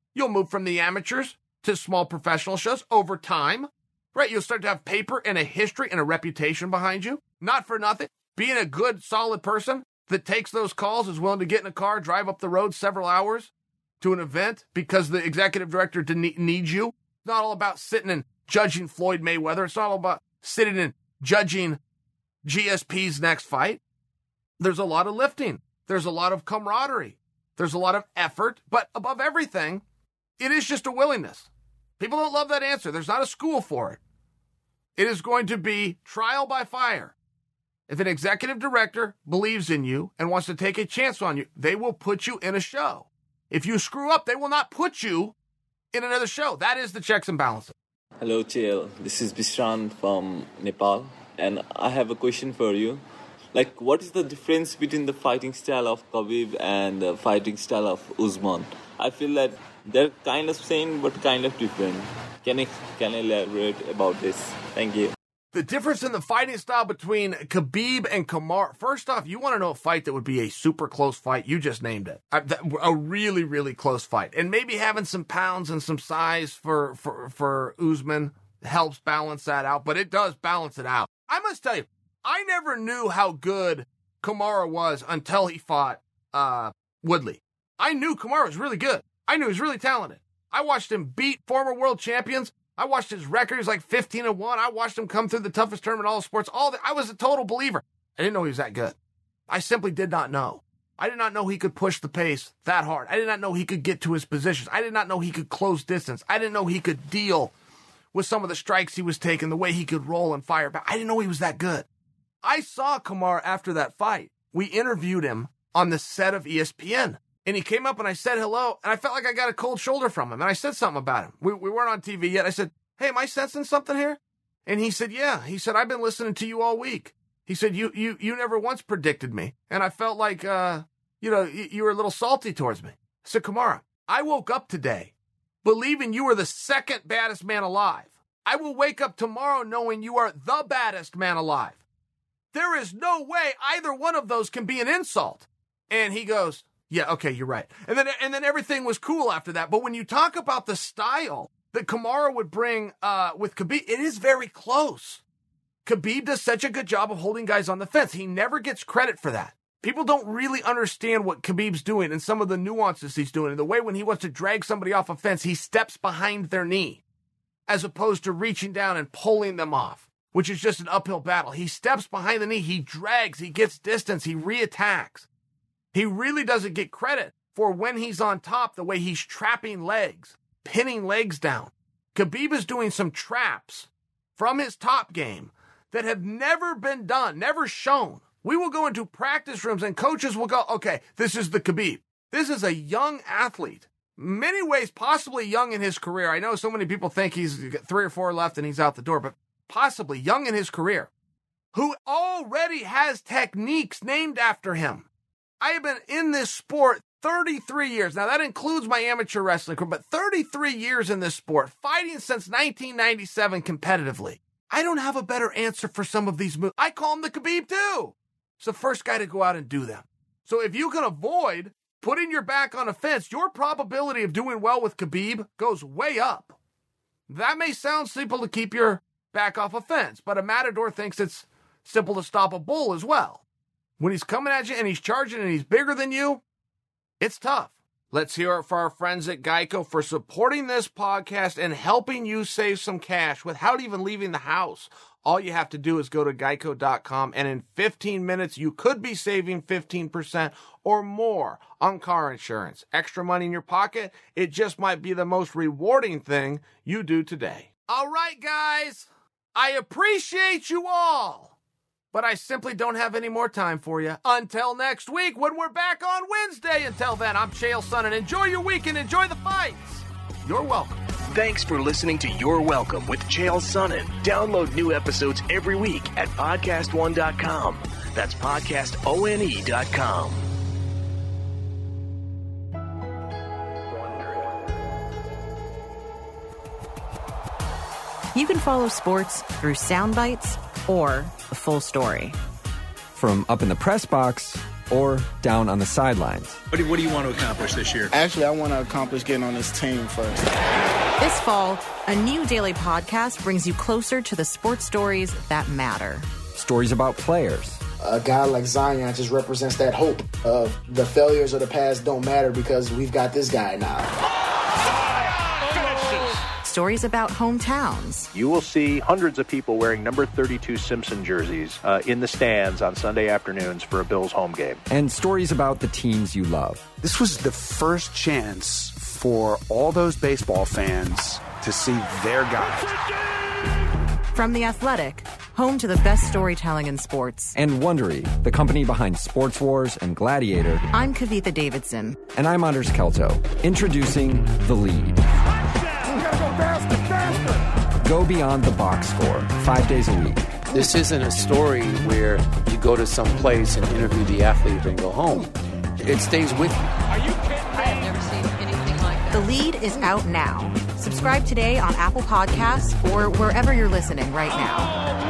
You'll move from the amateurs to small professional shows over time, right? You'll start to have paper and a history and a reputation behind you. Not for nothing. Being a good, solid person that takes those calls, is willing to get in a car, drive up the road several hours to an event because the executive director needs you. It's not all about sitting and judging Floyd Mayweather. It's not all about sitting and judging GSP's next fight. There's a lot of lifting. There's a lot of camaraderie. There's a lot of effort. But above everything, it is just a willingness. People don't love that answer. There's not a school for it. It is going to be trial by fire. If an executive director believes in you and wants to take a chance on you, they will put you in a show. If you screw up, they will not put you in another show. That is the checks and balances. Hello, Chael. This is Bishran from Nepal, and I have a question for you. Like, what is the difference between the fighting style of Khabib and the fighting style of Usman? I feel that they're kind of same, but kind of different. Can you elaborate about this? Thank you. The difference in the fighting style between Khabib and Kamaru. First off, you want to know a fight that would be a super close fight. You just named it. A really, really close fight. And maybe having some pounds and some size for Usman helps balance that out, but it does balance it out. I must tell you, I never knew how good Kamaru was until he fought Woodley. I knew Kamaru was really good. I knew he was really talented. I watched him beat former world champions. I watched his record. He was like 15-1. I watched him come through the toughest tournament in all sports. I was a total believer. I didn't know he was that good. I simply did not know. I did not know he could push the pace that hard. I did not know he could get to his positions. I did not know he could close distance. I didn't know he could deal with some of the strikes he was taking, the way he could roll and fire back. I didn't know he was that good. I saw Kamaru after that fight. We interviewed him on the set of ESPN. And he came up and I said hello, and I felt like I got a cold shoulder from him. And I said something about him. We weren't on TV yet. I said, hey, am I sensing something here? And he said, yeah. He said, I've been listening to you all week. He said, you never once predicted me. And I felt like, you were a little salty towards me. I said, Kamaru, I woke up today believing you were the second baddest man alive. I will wake up tomorrow knowing you are the baddest man alive. There is no way either one of those can be an insult. And he goes, yeah, okay, you're right. And then everything was cool after that. But when you talk about the style that Kamaru would bring with Khabib, it is very close. Khabib does such a good job of holding guys on the fence. He never gets credit for that. People don't really understand what Khabib's doing and some of the nuances he's doing. And the way when he wants to drag somebody off a fence, he steps behind their knee as opposed to reaching down and pulling them off, which is just an uphill battle. He steps behind the knee, he drags, he gets distance, he reattacks. He really doesn't get credit for when he's on top, the way he's trapping legs, pinning legs down. Khabib is doing some traps from his top game that have never been done, never shown. We will go into practice rooms and coaches will go, okay, this is the Khabib. This is a young athlete, many ways possibly young in his career. I know so many people think he's got 3 or 4 left and he's out the door, but possibly young in his career, who already has techniques named after him. I have been in this sport 33 years. Now, that includes my amateur wrestling career, but 33 years in this sport, fighting since 1997 competitively. I don't have a better answer for some of these moves. I call him the Khabib, too. It's the first guy to go out and do them. So if you can avoid putting your back on a fence, your probability of doing well with Khabib goes way up. That may sound simple to keep your back off a fence, but a matador thinks it's simple to stop a bull as well. When he's coming at you and he's charging and he's bigger than you, it's tough. Let's hear it for our friends at Geico for supporting this podcast and helping you save some cash without even leaving the house. All you have to do is go to geico.com, and in 15 minutes, you could be saving 15% or more on car insurance. Extra money in your pocket? It just might be the most rewarding thing you do today. All right, guys. I appreciate you all, but I simply don't have any more time for you. Until next week, when we're back on Wednesday. Until then, I'm Chael Sonnen. Enjoy your weekend. Enjoy the fights. You're welcome. Thanks for listening to You're Welcome with Chael Sonnen. Download new episodes every week at podcastone.com. That's podcastone.com. You can follow sports through sound bites or the full story. From Up in the Press Box or down on the sidelines. What do you want to accomplish this year? Actually, I want to accomplish getting on this team first. This fall, a new daily podcast brings you closer to the sports stories that matter. Stories about players. A guy like Zion just represents that hope of the failures of the past don't matter because we've got this guy now. Stories about hometowns. You will see hundreds of people wearing number 32 Simpson jerseys in the stands on Sunday afternoons for a Bills home game. And stories about the teams you love. This was the first chance for all those baseball fans to see their guys. From The Athletic, home to the best storytelling in sports. And Wondery, the company behind Sports Wars and Gladiator. I'm Kavitha Davidson. And I'm Anders Kelto. Introducing The Lead. Go beyond the box score 5 days a week. This isn't a story where you go to some place and interview the athlete and go home. It stays with you. Are you kidding? I have never seen anything like that. The Lead is out now. Subscribe today on Apple Podcasts or wherever you're listening right now.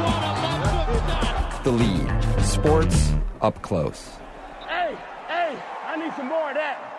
The Lead. Sports up close. Hey, I need some more of that.